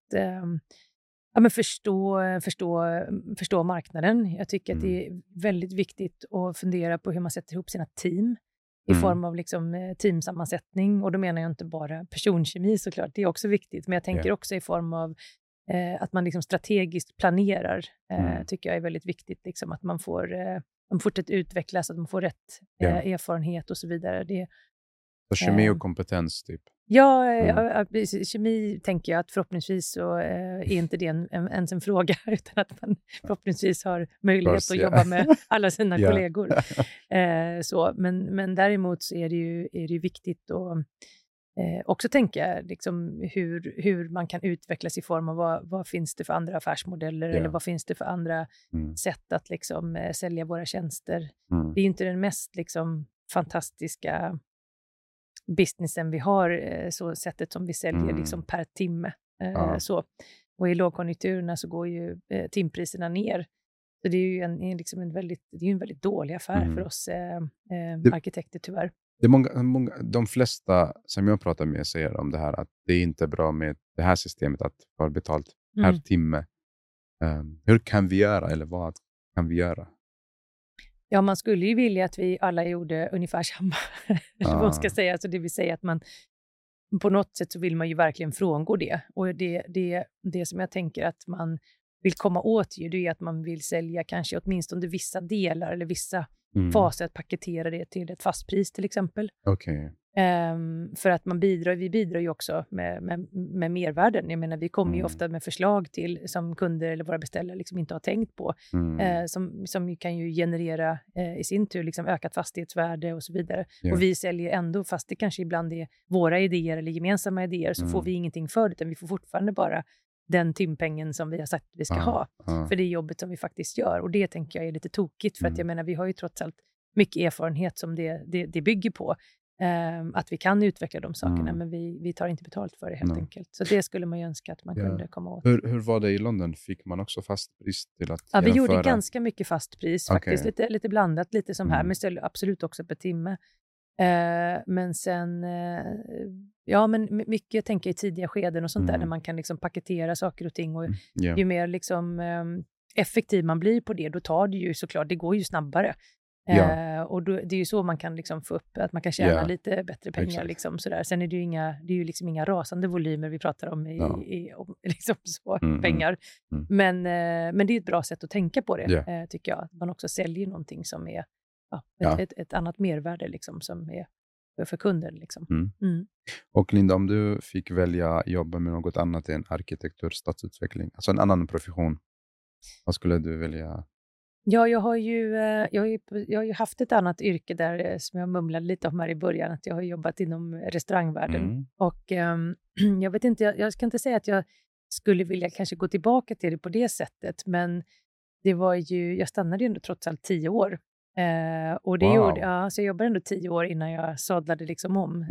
förstå marknaden. Jag tycker att det är väldigt viktigt att fundera på hur man sätter ihop sina team i form av liksom teamsammansättning. Och då menar jag inte bara personkemi såklart, det är också viktigt. Men jag tänker också i form av att man liksom strategiskt planerar. Tycker jag är väldigt viktigt. Liksom, att man fortsätter utvecklas, att man får rätt erfarenhet och så vidare. Så kemi och kompetens typ. Ja, kemi tänker jag att förhoppningsvis så är inte det ens en fråga, utan att man förhoppningsvis har möjlighet att jobba med alla sina kollegor. Men däremot så är det ju viktigt att också tänka liksom hur man kan utvecklas i form av vad finns det för andra affärsmodeller eller vad finns det för andra sätt att liksom sälja våra tjänster. Det är ju inte den mest liksom fantastiska businessen vi har, så sättet som vi säljer liksom per timme. Så. Och i lågkonjunkturerna så går ju timpriserna ner. Så det är ju en väldigt dålig affär för oss arkitekter tyvärr. Det är de flesta som jag pratar med säger om det här att det är inte bra med det här systemet att få betalt per timme. Hur kan vi göra eller vad kan vi göra? Ja, man skulle ju vilja att vi alla gjorde ungefär samma. Vad man ska säga. Alltså det vill säga att man på något sätt så vill man ju verkligen frångå det. Och det som jag tänker att man vill komma åt ju, det är att man vill sälja kanske åtminstone vissa delar eller vissa faser, att paketera det till ett fast pris till exempel. Okay. För att vi bidrar ju också med mervärden. Jag menar, vi kommer ju ofta med förslag till som kunder eller våra beställare liksom inte har tänkt på. Som kan ju generera i sin tur liksom ökat fastighetsvärde och så vidare. Yeah. Och vi säljer ändå, fast det kanske ibland är våra idéer eller gemensamma idéer, så får vi ingenting för det, utan vi får fortfarande bara den timpengen som vi har sagt att vi ska ha. För det jobbet som vi faktiskt gör. Och det tänker jag är lite tokigt. För att jag menar, vi har ju trots allt mycket erfarenhet som det bygger på. Att vi kan utveckla de sakerna. Men vi tar inte betalt för det helt enkelt. Så det skulle man ju önska att man kunde komma åt. Hur var det i London? Fick man också fast pris till att vi gjorde ganska mycket fast pris faktiskt. Lite blandat, lite som här. Men absolut också per timme. Men sen men mycket jag tänker i tidiga skeden och sånt där, när man kan liksom paketera saker och ting, och ju mer liksom effektiv man blir på det, då tar det ju såklart, det går ju snabbare. Och då, det är ju så man kan liksom få upp att man kan tjäna lite bättre pengar liksom, sådär. Sen är det ju liksom inga rasande volymer vi pratar om i liksom så pengar. Men det är ett bra sätt att tänka på det, tycker jag, att man också säljer någonting som är ett annat mervärde liksom, som är för kunden liksom. Och Linda, om du fick välja jobba med något annat än arkitektur, stadsutveckling, alltså en annan profession, vad skulle du välja? Ja, jag har ju haft ett annat yrke där, som jag mumlade lite om här i början, att jag har jobbat inom restaurangvärlden. Och jag vet inte, jag ska inte säga att jag skulle vilja kanske gå tillbaka till det på det sättet, men det var ju, jag stannade ju ändå trots allt 10 år. Och det gjorde, så jag jobbade ändå 10 år innan jag sadlade liksom om.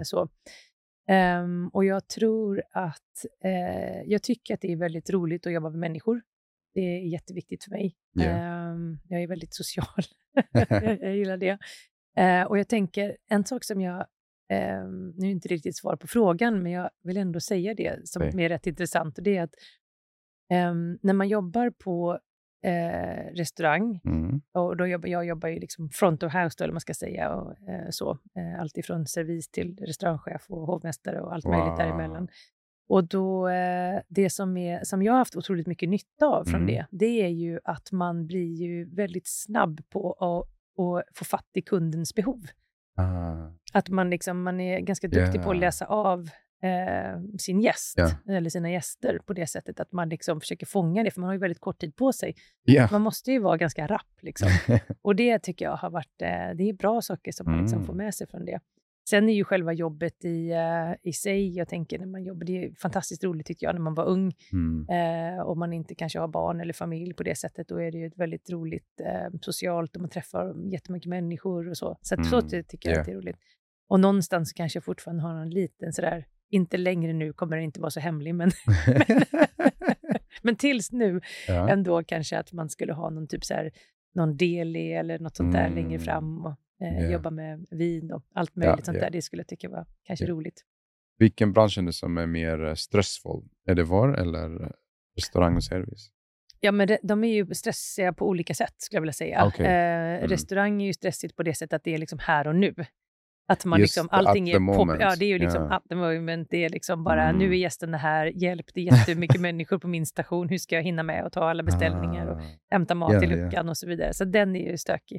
Och jag tror att jag tycker att det är väldigt roligt att jobba med människor. Det är jätteviktigt för mig. Jag är väldigt social. Jag gillar det. Och jag tänker, en sak som jag nu är inte riktigt svar på frågan, men jag vill ändå säga det som är rätt intressant, och det är att när man jobbar på restaurang, och då jag jobbar ju liksom front of house då, eller man ska säga, och allt ifrån servis till restaurangchef och hovmästare och allt möjligt däremellan. Och då det som jag har haft otroligt mycket nytta av från det är ju att man blir ju väldigt snabb på att få fatt i kundens behov. Att man är ganska duktig på att läsa av sin gäst eller sina gäster på det sättet att man liksom försöker fånga det, för man har ju väldigt kort tid på sig. Man måste ju vara ganska rapp liksom. Och det tycker jag har varit, det är bra saker som man liksom får med sig från det. Sen är ju själva jobbet i sig, jag tänker när man jobbar, det är fantastiskt roligt tycker jag när man var ung och man inte kanske har barn eller familj på det sättet, då är det ju ett väldigt roligt socialt, och man träffar jättemycket människor och så. Så tycker jag att det är roligt. Och någonstans kanske jag fortfarande har en liten sådär, inte längre nu kommer det inte vara så hemlig, men men tills nu ändå kanske att man skulle ha någon typ så här, någon deli eller något sånt där längre fram, och jobba med vin och allt möjligt sånt där. Det skulle jag tycka var kanske roligt. Vilken bransch är det som är mer stressfull? Är det var eller restaurang och service? Ja, men de är ju stressiga på olika sätt skulle jag vilja säga. Restaurang är ju stressigt på det sättet att det är liksom här och nu. Att man liksom, allting är det är ju liksom at the moment, det är liksom bara nu är gästerna här, hjälp, det är jättemycket människor på min station, hur ska jag hinna med och ta alla beställningar och hämta mat i luckan och så vidare. Så den är ju stökig.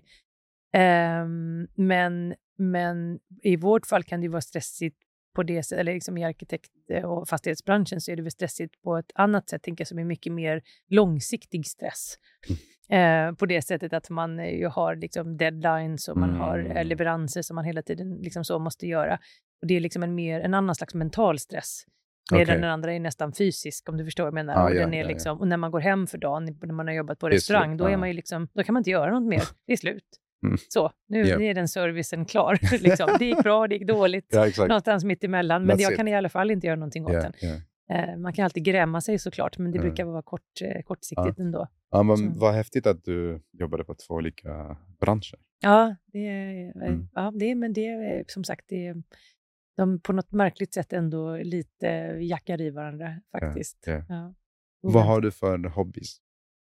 Men i vårt fall kan det ju vara stressigt på det sättet, eller liksom i arkitekt- och fastighetsbranschen så är det väl stressigt på ett annat sätt, tänker jag, som är mycket mer långsiktig stress. På det sättet att man ju har liksom deadlines och man har leveranser som man hela tiden liksom så måste göra. Och det är liksom en annan slags mental stress. Medan den andra är nästan fysisk, om du förstår vad jag menar. Och den är liksom, och när man går hem för dagen, när man har jobbat på restaurang, då är man ju liksom, då kan man inte göra något mer. Det är slut. Så, nu är den servicen klar. Liksom. Det gick bra, det gick dåligt. Någonstans mitt emellan. Men jag kan i alla fall inte göra någonting åt den. Man kan alltid gräma sig såklart, men det brukar vara kortsiktigt ändå. Ja, men vad häftigt att du jobbade på 2 olika branscher. Ja, det är som sagt, de på något märkligt sätt ändå lite jackar i varandra faktiskt. Ja. Vad har du för hobbies?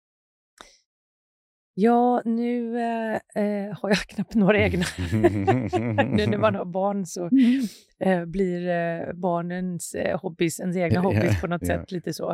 Ja, nu har jag knappt några egna. Nu när man har barn så blir barnens hobbies ens egna hobbies på något sätt, lite så.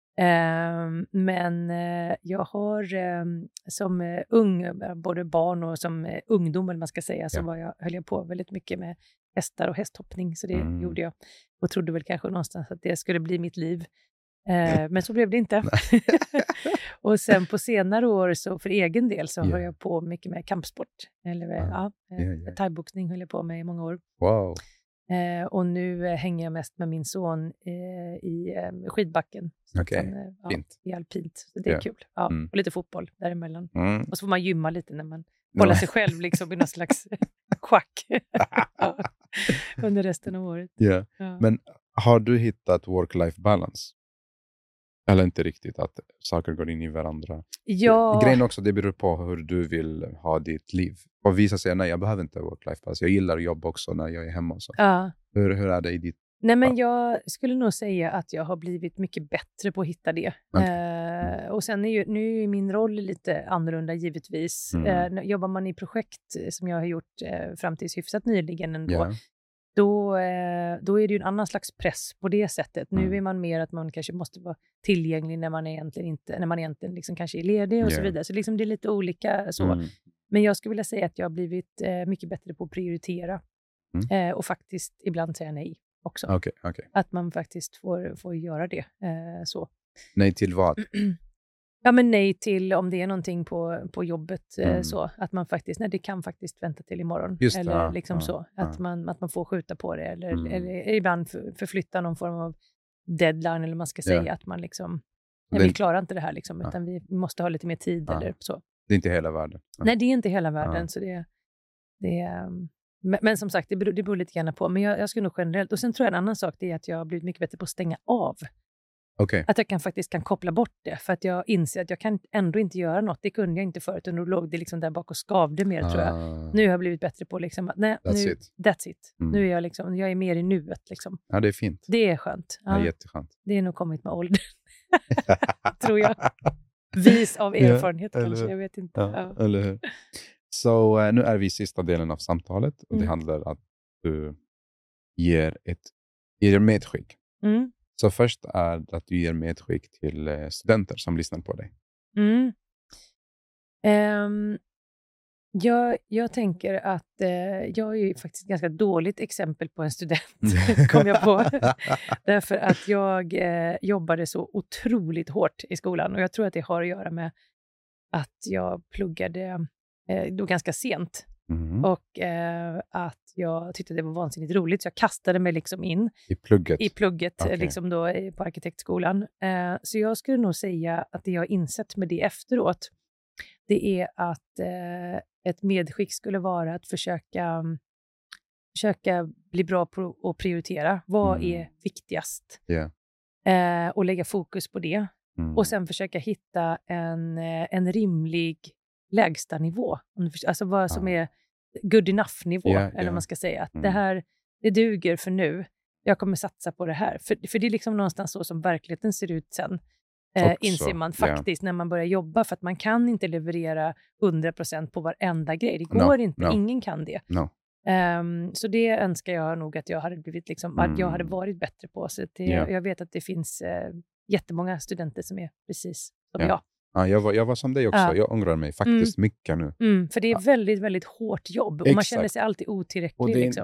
Men jag har som ung, både barn och som ungdom, eller man ska säga, så höll jag på väldigt mycket med hästar och hästhoppning, så det gjorde jag. Och trodde väl kanske någonstans att det skulle bli mitt liv. Men så blev det inte. Och sen på senare år, så för egen del, så har jag på mycket med kampsport. Eller thaiboxning höll jag på med i många år. Wow. Och nu hänger jag mest med min son i skidbacken. Fint. I alpint. Så det är kul. Ja, och lite fotboll däremellan. Och så får man gymma lite när man håller sig själv liksom i någon slags schack under resten av året. Yeah. Ja. Men har du hittat work-life balance? Eller inte riktigt, att saker går in i varandra? Ja. Grejen också, det beror på hur du vill ha ditt liv. Och visa sig, nej, jag behöver inte work-life balance. Jag gillar jobb också när jag är hemma. Och så. Ja. Hur är det i ditt... Nej, men jag skulle nog säga att jag har blivit mycket bättre på att hitta det. Okay. Och sen nu är min roll lite annorlunda givetvis. Jobbar man i projekt som jag har gjort fram tills hyfsat nyligen ändå, då är det ju en annan slags press på det sättet. Nu är man mer att man kanske måste vara tillgänglig när man egentligen liksom kanske är ledig och så vidare. Så liksom det är lite olika så. Men jag skulle vilja säga att jag har blivit mycket bättre på att prioritera. Och faktiskt ibland säga nej också. Okay. Att man faktiskt får göra det. Så. Nej till vad? Ja, men nej till om det är någonting på jobbet. Så att man faktiskt, nej, det kan faktiskt vänta till imorgon. Just eller liksom så. Att man får skjuta på det. Eller ibland förflytta någon form av deadline. Eller man ska säga att man liksom, vi klarar inte det här liksom. Utan vi måste ha lite mer tid eller så. Det är inte hela världen. Nej, det är inte hela världen. Så men som sagt, det beror lite grann på. Men jag skulle nog generellt. Och sen tror jag en annan sak, det är att jag har blivit mycket bättre på att stänga av. Okay. Att jag faktiskt kan koppla bort det. För att jag inser att jag kan ändå inte göra något. Det kunde jag inte förut. Och då låg det liksom där bak och skavde mer, tror jag. Nu har jag blivit bättre på liksom att that's it. Nu är jag liksom, jag är mer i nuet liksom. Ja, det är fint. Det är skönt. Ja, jätteskönt. Det är nog kommit med åldern. Tror jag. Vis av erfarenhet kanske, jag vet inte. Eller hur? Så nu är vi i sista delen av samtalet. Och det handlar om att du ger medskick. Så först är att du ger medskick till studenter som lyssnar på dig. Jag tänker att jag är ju faktiskt ett ganska dåligt exempel på en student, kom jag på. Därför att jag jobbade så otroligt hårt i skolan. Och jag tror att det har att göra med att jag pluggade då ganska sent. Och att jag tyckte det var vansinnigt roligt. Så jag kastade mig liksom in i plugget okay. Liksom då på arkitektskolan. Så jag skulle nog säga att det jag har insett med det efteråt, det är att ett medskick skulle vara att försöka bli bra på att prioritera. Vad är viktigast? Och lägga fokus på det. Och sen försöka hitta en rimlig lägsta nivå. Alltså vad som är good enough nivå. Eller man ska säga. Att det här, det duger för nu. Jag kommer satsa på det här. För det är liksom någonstans så som verkligheten ser ut sen. Inser man faktiskt när man börjar jobba. För att man kan inte leverera 100% på varenda grej. Det går inte. Ingen kan det. Så det önskar jag nog att jag hade blivit liksom, att jag hade varit bättre på. Så jag vet att det finns jättemånga studenter som är precis som jag. Ja, jag var som dig också. Jag ångrar mig faktiskt mycket nu. För det är väldigt, väldigt hårt jobb. Och man känner sig alltid otillräcklig. Och det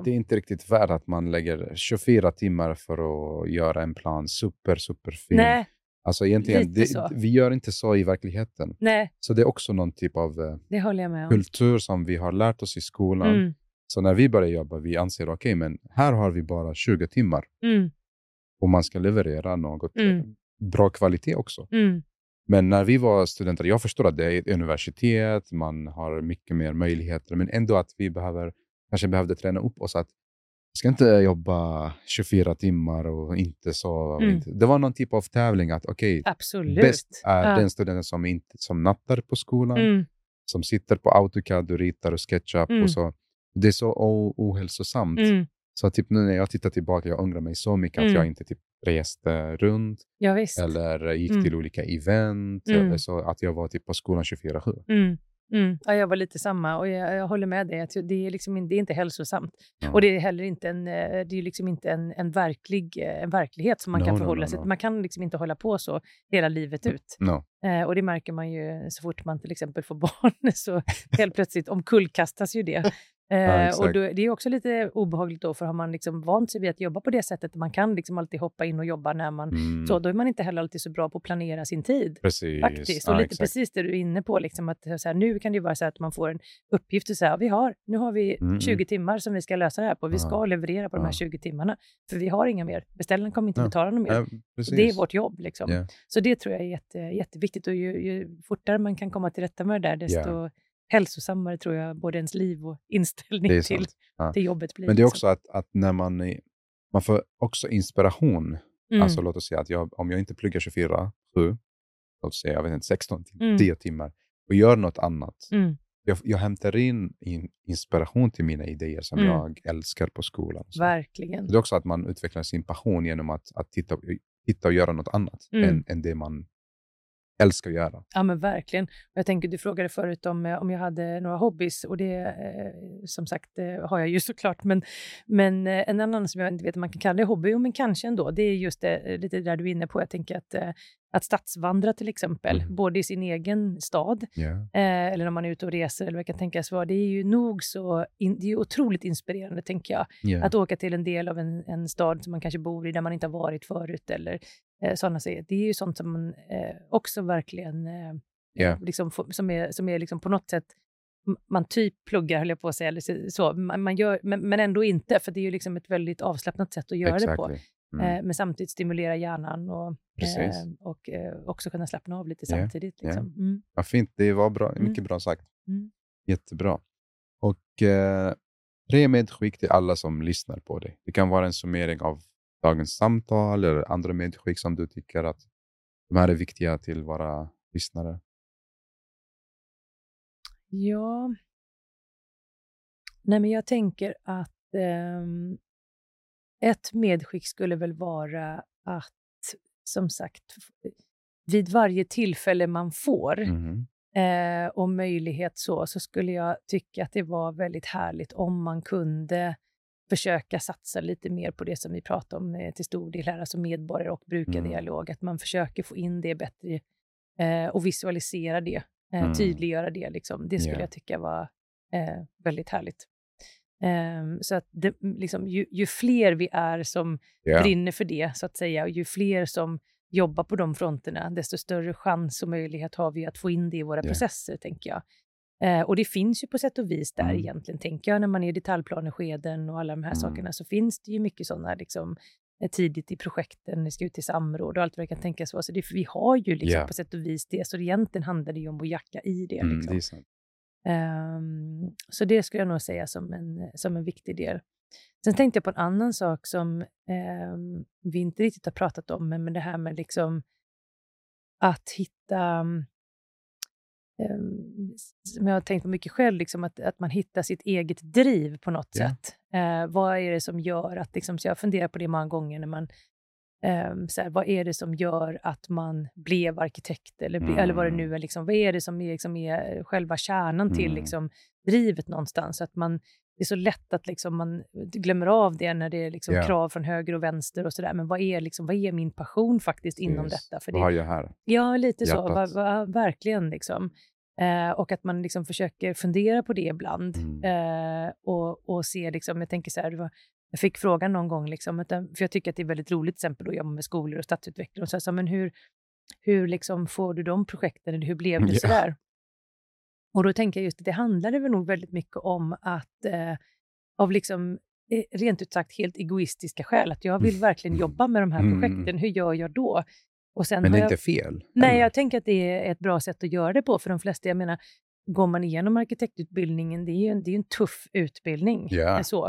Nej. Alltså egentligen, vi gör inte så i verkligheten. Nej. Så det är också någon typ av det håller jag med om. Kultur som vi har lärt oss i skolan. Så när vi börjar jobba, vi anser okej, men här har vi bara 20 timmar. Och man ska leverera något bra kvalitet också. Men när vi var studenter, jag förstår att det är ett universitet, man har mycket mer möjligheter. Men ändå att vi kanske behövde träna upp oss att ska inte jobba 24 timmar och inte så. Det var någon typ av tävling att bäst är den studenten som nattar på skolan, som sitter på AutoCAD och ritar och SketchUp och så. Det är så ohälsosamt. Så typ nu när jag tittar tillbaka, jag ångrar mig så mycket att jag inte typ reste runt eller gick till olika event, så att jag var typ på skolan 24/7. Ja, jag var lite samma och jag håller med dig. Det är liksom det är inte hälsosamt. Och det är heller inte en verklighet som man kan förhålla sig till. Man kan liksom inte hålla på så hela livet ut. Och det märker man ju så fort man till exempel får barn, så helt plötsligt omkullkastas ju det. Och då, det är också lite obehagligt då, för har man liksom vant sig vid att jobba på det sättet, man kan liksom alltid hoppa in och jobba när man så, då är man inte heller alltid så bra på att planera sin tid. Precis. Faktiskt. Och lite precis det du är inne på, liksom, att så här, nu kan det ju vara så att man får en uppgift och säga, nu har vi 20 timmar som vi ska lösa det här på, vi ska leverera på de här 20 timmarna, för vi har inga mer, beställaren kommer inte betala något mer. Det är vårt jobb liksom. Så det tror jag är jätteviktigt, och ju fortare man kan komma till rätta med det där, desto hälsosammare tror jag både ens liv och inställning till jobbet blir. Men det är också att när man får också inspiration. Alltså låt oss säga att om jag inte pluggar 24/7, låt oss säga jag vet inte 16 till 10 timmar och gör något annat. Jag hämtar in inspiration till mina idéer som jag älskar på skolan. Så. Verkligen. Det är också att man utvecklar sin passion genom att titta och göra något annat än det man älskar att göra. Ja, men verkligen. Jag tänker, du frågade förut om jag hade några hobbys, och det som sagt har jag ju såklart, men en annan som jag inte vet om man kan kalla det hobby, men kanske ändå, det är just lite där du är inne på. Jag tänker att stadsvandra till exempel, både i sin egen stad eller när man är ute och reser, eller vad jag kan tänka sig, det är ju nog så det är ju otroligt inspirerande, tänker jag, att åka till en del av en stad som man kanske bor i, där man inte har varit förut, eller sådana saker. Det är ju sånt som man också verkligen liksom, som är liksom på något sätt man typ pluggar, höll jag på att säga, eller så. Man gör, men ändå inte, för det är ju liksom ett väldigt avslappnat sätt att göra det på. Men samtidigt stimulera hjärnan och också kunna slappna av lite samtidigt. Liksom. Ja, fint, det var bra, mycket bra sagt. Jättebra. Och 3 medskick till alla som lyssnar på dig. Det kan vara en summering av dagens samtal eller andra medskick som du tycker att de här är viktiga till våra lyssnare. Ja. Nej, men jag tänker att ett medskick skulle väl vara att, som sagt, vid varje tillfälle man får och möjlighet så skulle jag tycka att det var väldigt härligt om man kunde försöka satsa lite mer på det som vi pratar om till stor del här, alltså medborgare- och brukardialog, att man försöker få in det bättre och visualisera det, tydliggöra det liksom. Det skulle jag tycka var väldigt härligt. Så att det, liksom, ju fler vi är som brinner för det, så att säga, och ju fler som jobbar på de fronterna, desto större chans och möjlighet har vi att få in det i våra processer, tänker jag. Och det finns ju på sätt och vis där egentligen, tänker jag, när man är i detaljplaneskeden och alla de här sakerna, så finns det ju mycket sådana liksom, tidigt i projekten, ni ska ut till samråd och allt vad det kan tänkas vara. Så vi har ju liksom på sätt och vis det, så egentligen handlar det ju om att jacka i det. Liksom. Det är sant. Så det skulle jag nog säga som en viktig del. Sen tänkte jag på en annan sak som vi inte riktigt har pratat om, men det här med liksom att hitta, som jag har tänkt på mycket själv, liksom att man hittar sitt eget driv på något sätt. Vad är det som gör att, liksom, så jag funderar på det många gånger när man så här, vad är det som gör att man blev arkitekt eller vad det nu är, liksom, vad är det som är själva kärnan till liksom, drivet någonstans, så att det är så lätt att liksom, man glömmer av det när det är liksom, krav från höger och vänster och sådär, men vad är min passion faktiskt inom detta? För vad har jag här? Ja, lite hjärtat. Så, verkligen liksom. Och att man liksom försöker fundera på det ibland och se liksom, jag tänker så här, jag fick frågan någon gång liksom, för jag tycker att det är väldigt roligt till exempel att jobba med skolor och stadsutveckling och så men hur liksom får du de projekten, eller hur blev det så där? Och då tänker jag just att det handlade väl nog väldigt mycket om att av liksom rent ut sagt helt egoistiska skäl, att jag vill verkligen jobba med de här projekten, hur gör jag då? Och sen men det är inte fel. Nej, eller? Jag tänker att det är ett bra sätt att göra det på, för de flesta, jag menar, går man igenom arkitektutbildningen, det är ju en tuff utbildning.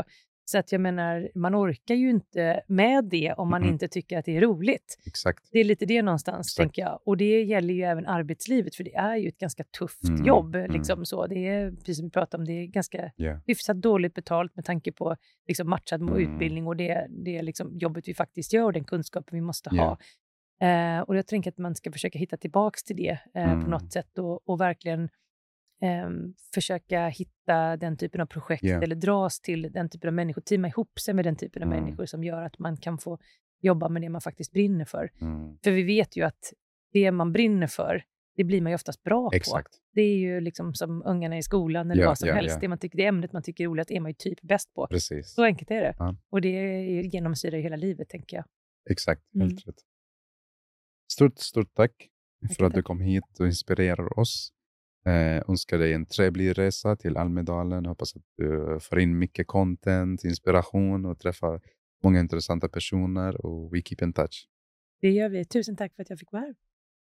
Så att jag menar, man orkar ju inte med det om man inte tycker att det är roligt. Exakt. Det är lite det någonstans, tänker jag. Och det gäller ju även arbetslivet, för det är ju ett ganska tufft jobb. Liksom så. Det är, precis som vi pratade om, det är ganska hyfsat dåligt betalt med tanke på liksom, matchad med utbildning och det liksom, jobbet vi faktiskt gör och den kunskapen vi måste ha. Och jag tänker att man ska försöka hitta tillbaks till det på något sätt och verkligen försöka hitta den typen av projekt eller dras till den typen av människor, teama ihop sig med den typen av människor som gör att man kan få jobba med det man faktiskt brinner för. För vi vet ju att det man brinner för, det blir man ju oftast bra på. Det är ju liksom som ungarna i skolan eller vad som helst. Det ämnet man tycker är roligt är man ju typ bäst på. Precis. Så enkelt är det. Och det genomsyrar hela livet, tänker jag. Exakt, helt rätt. Stort tack för att du kom hit och inspirerar oss. Önskar dig en trevlig resa till Almedalen. Hoppas att du får in mycket content, inspiration och träffar många intressanta personer. Och we keep in touch. Det gör vi. Tusen tack för att jag fick vara här.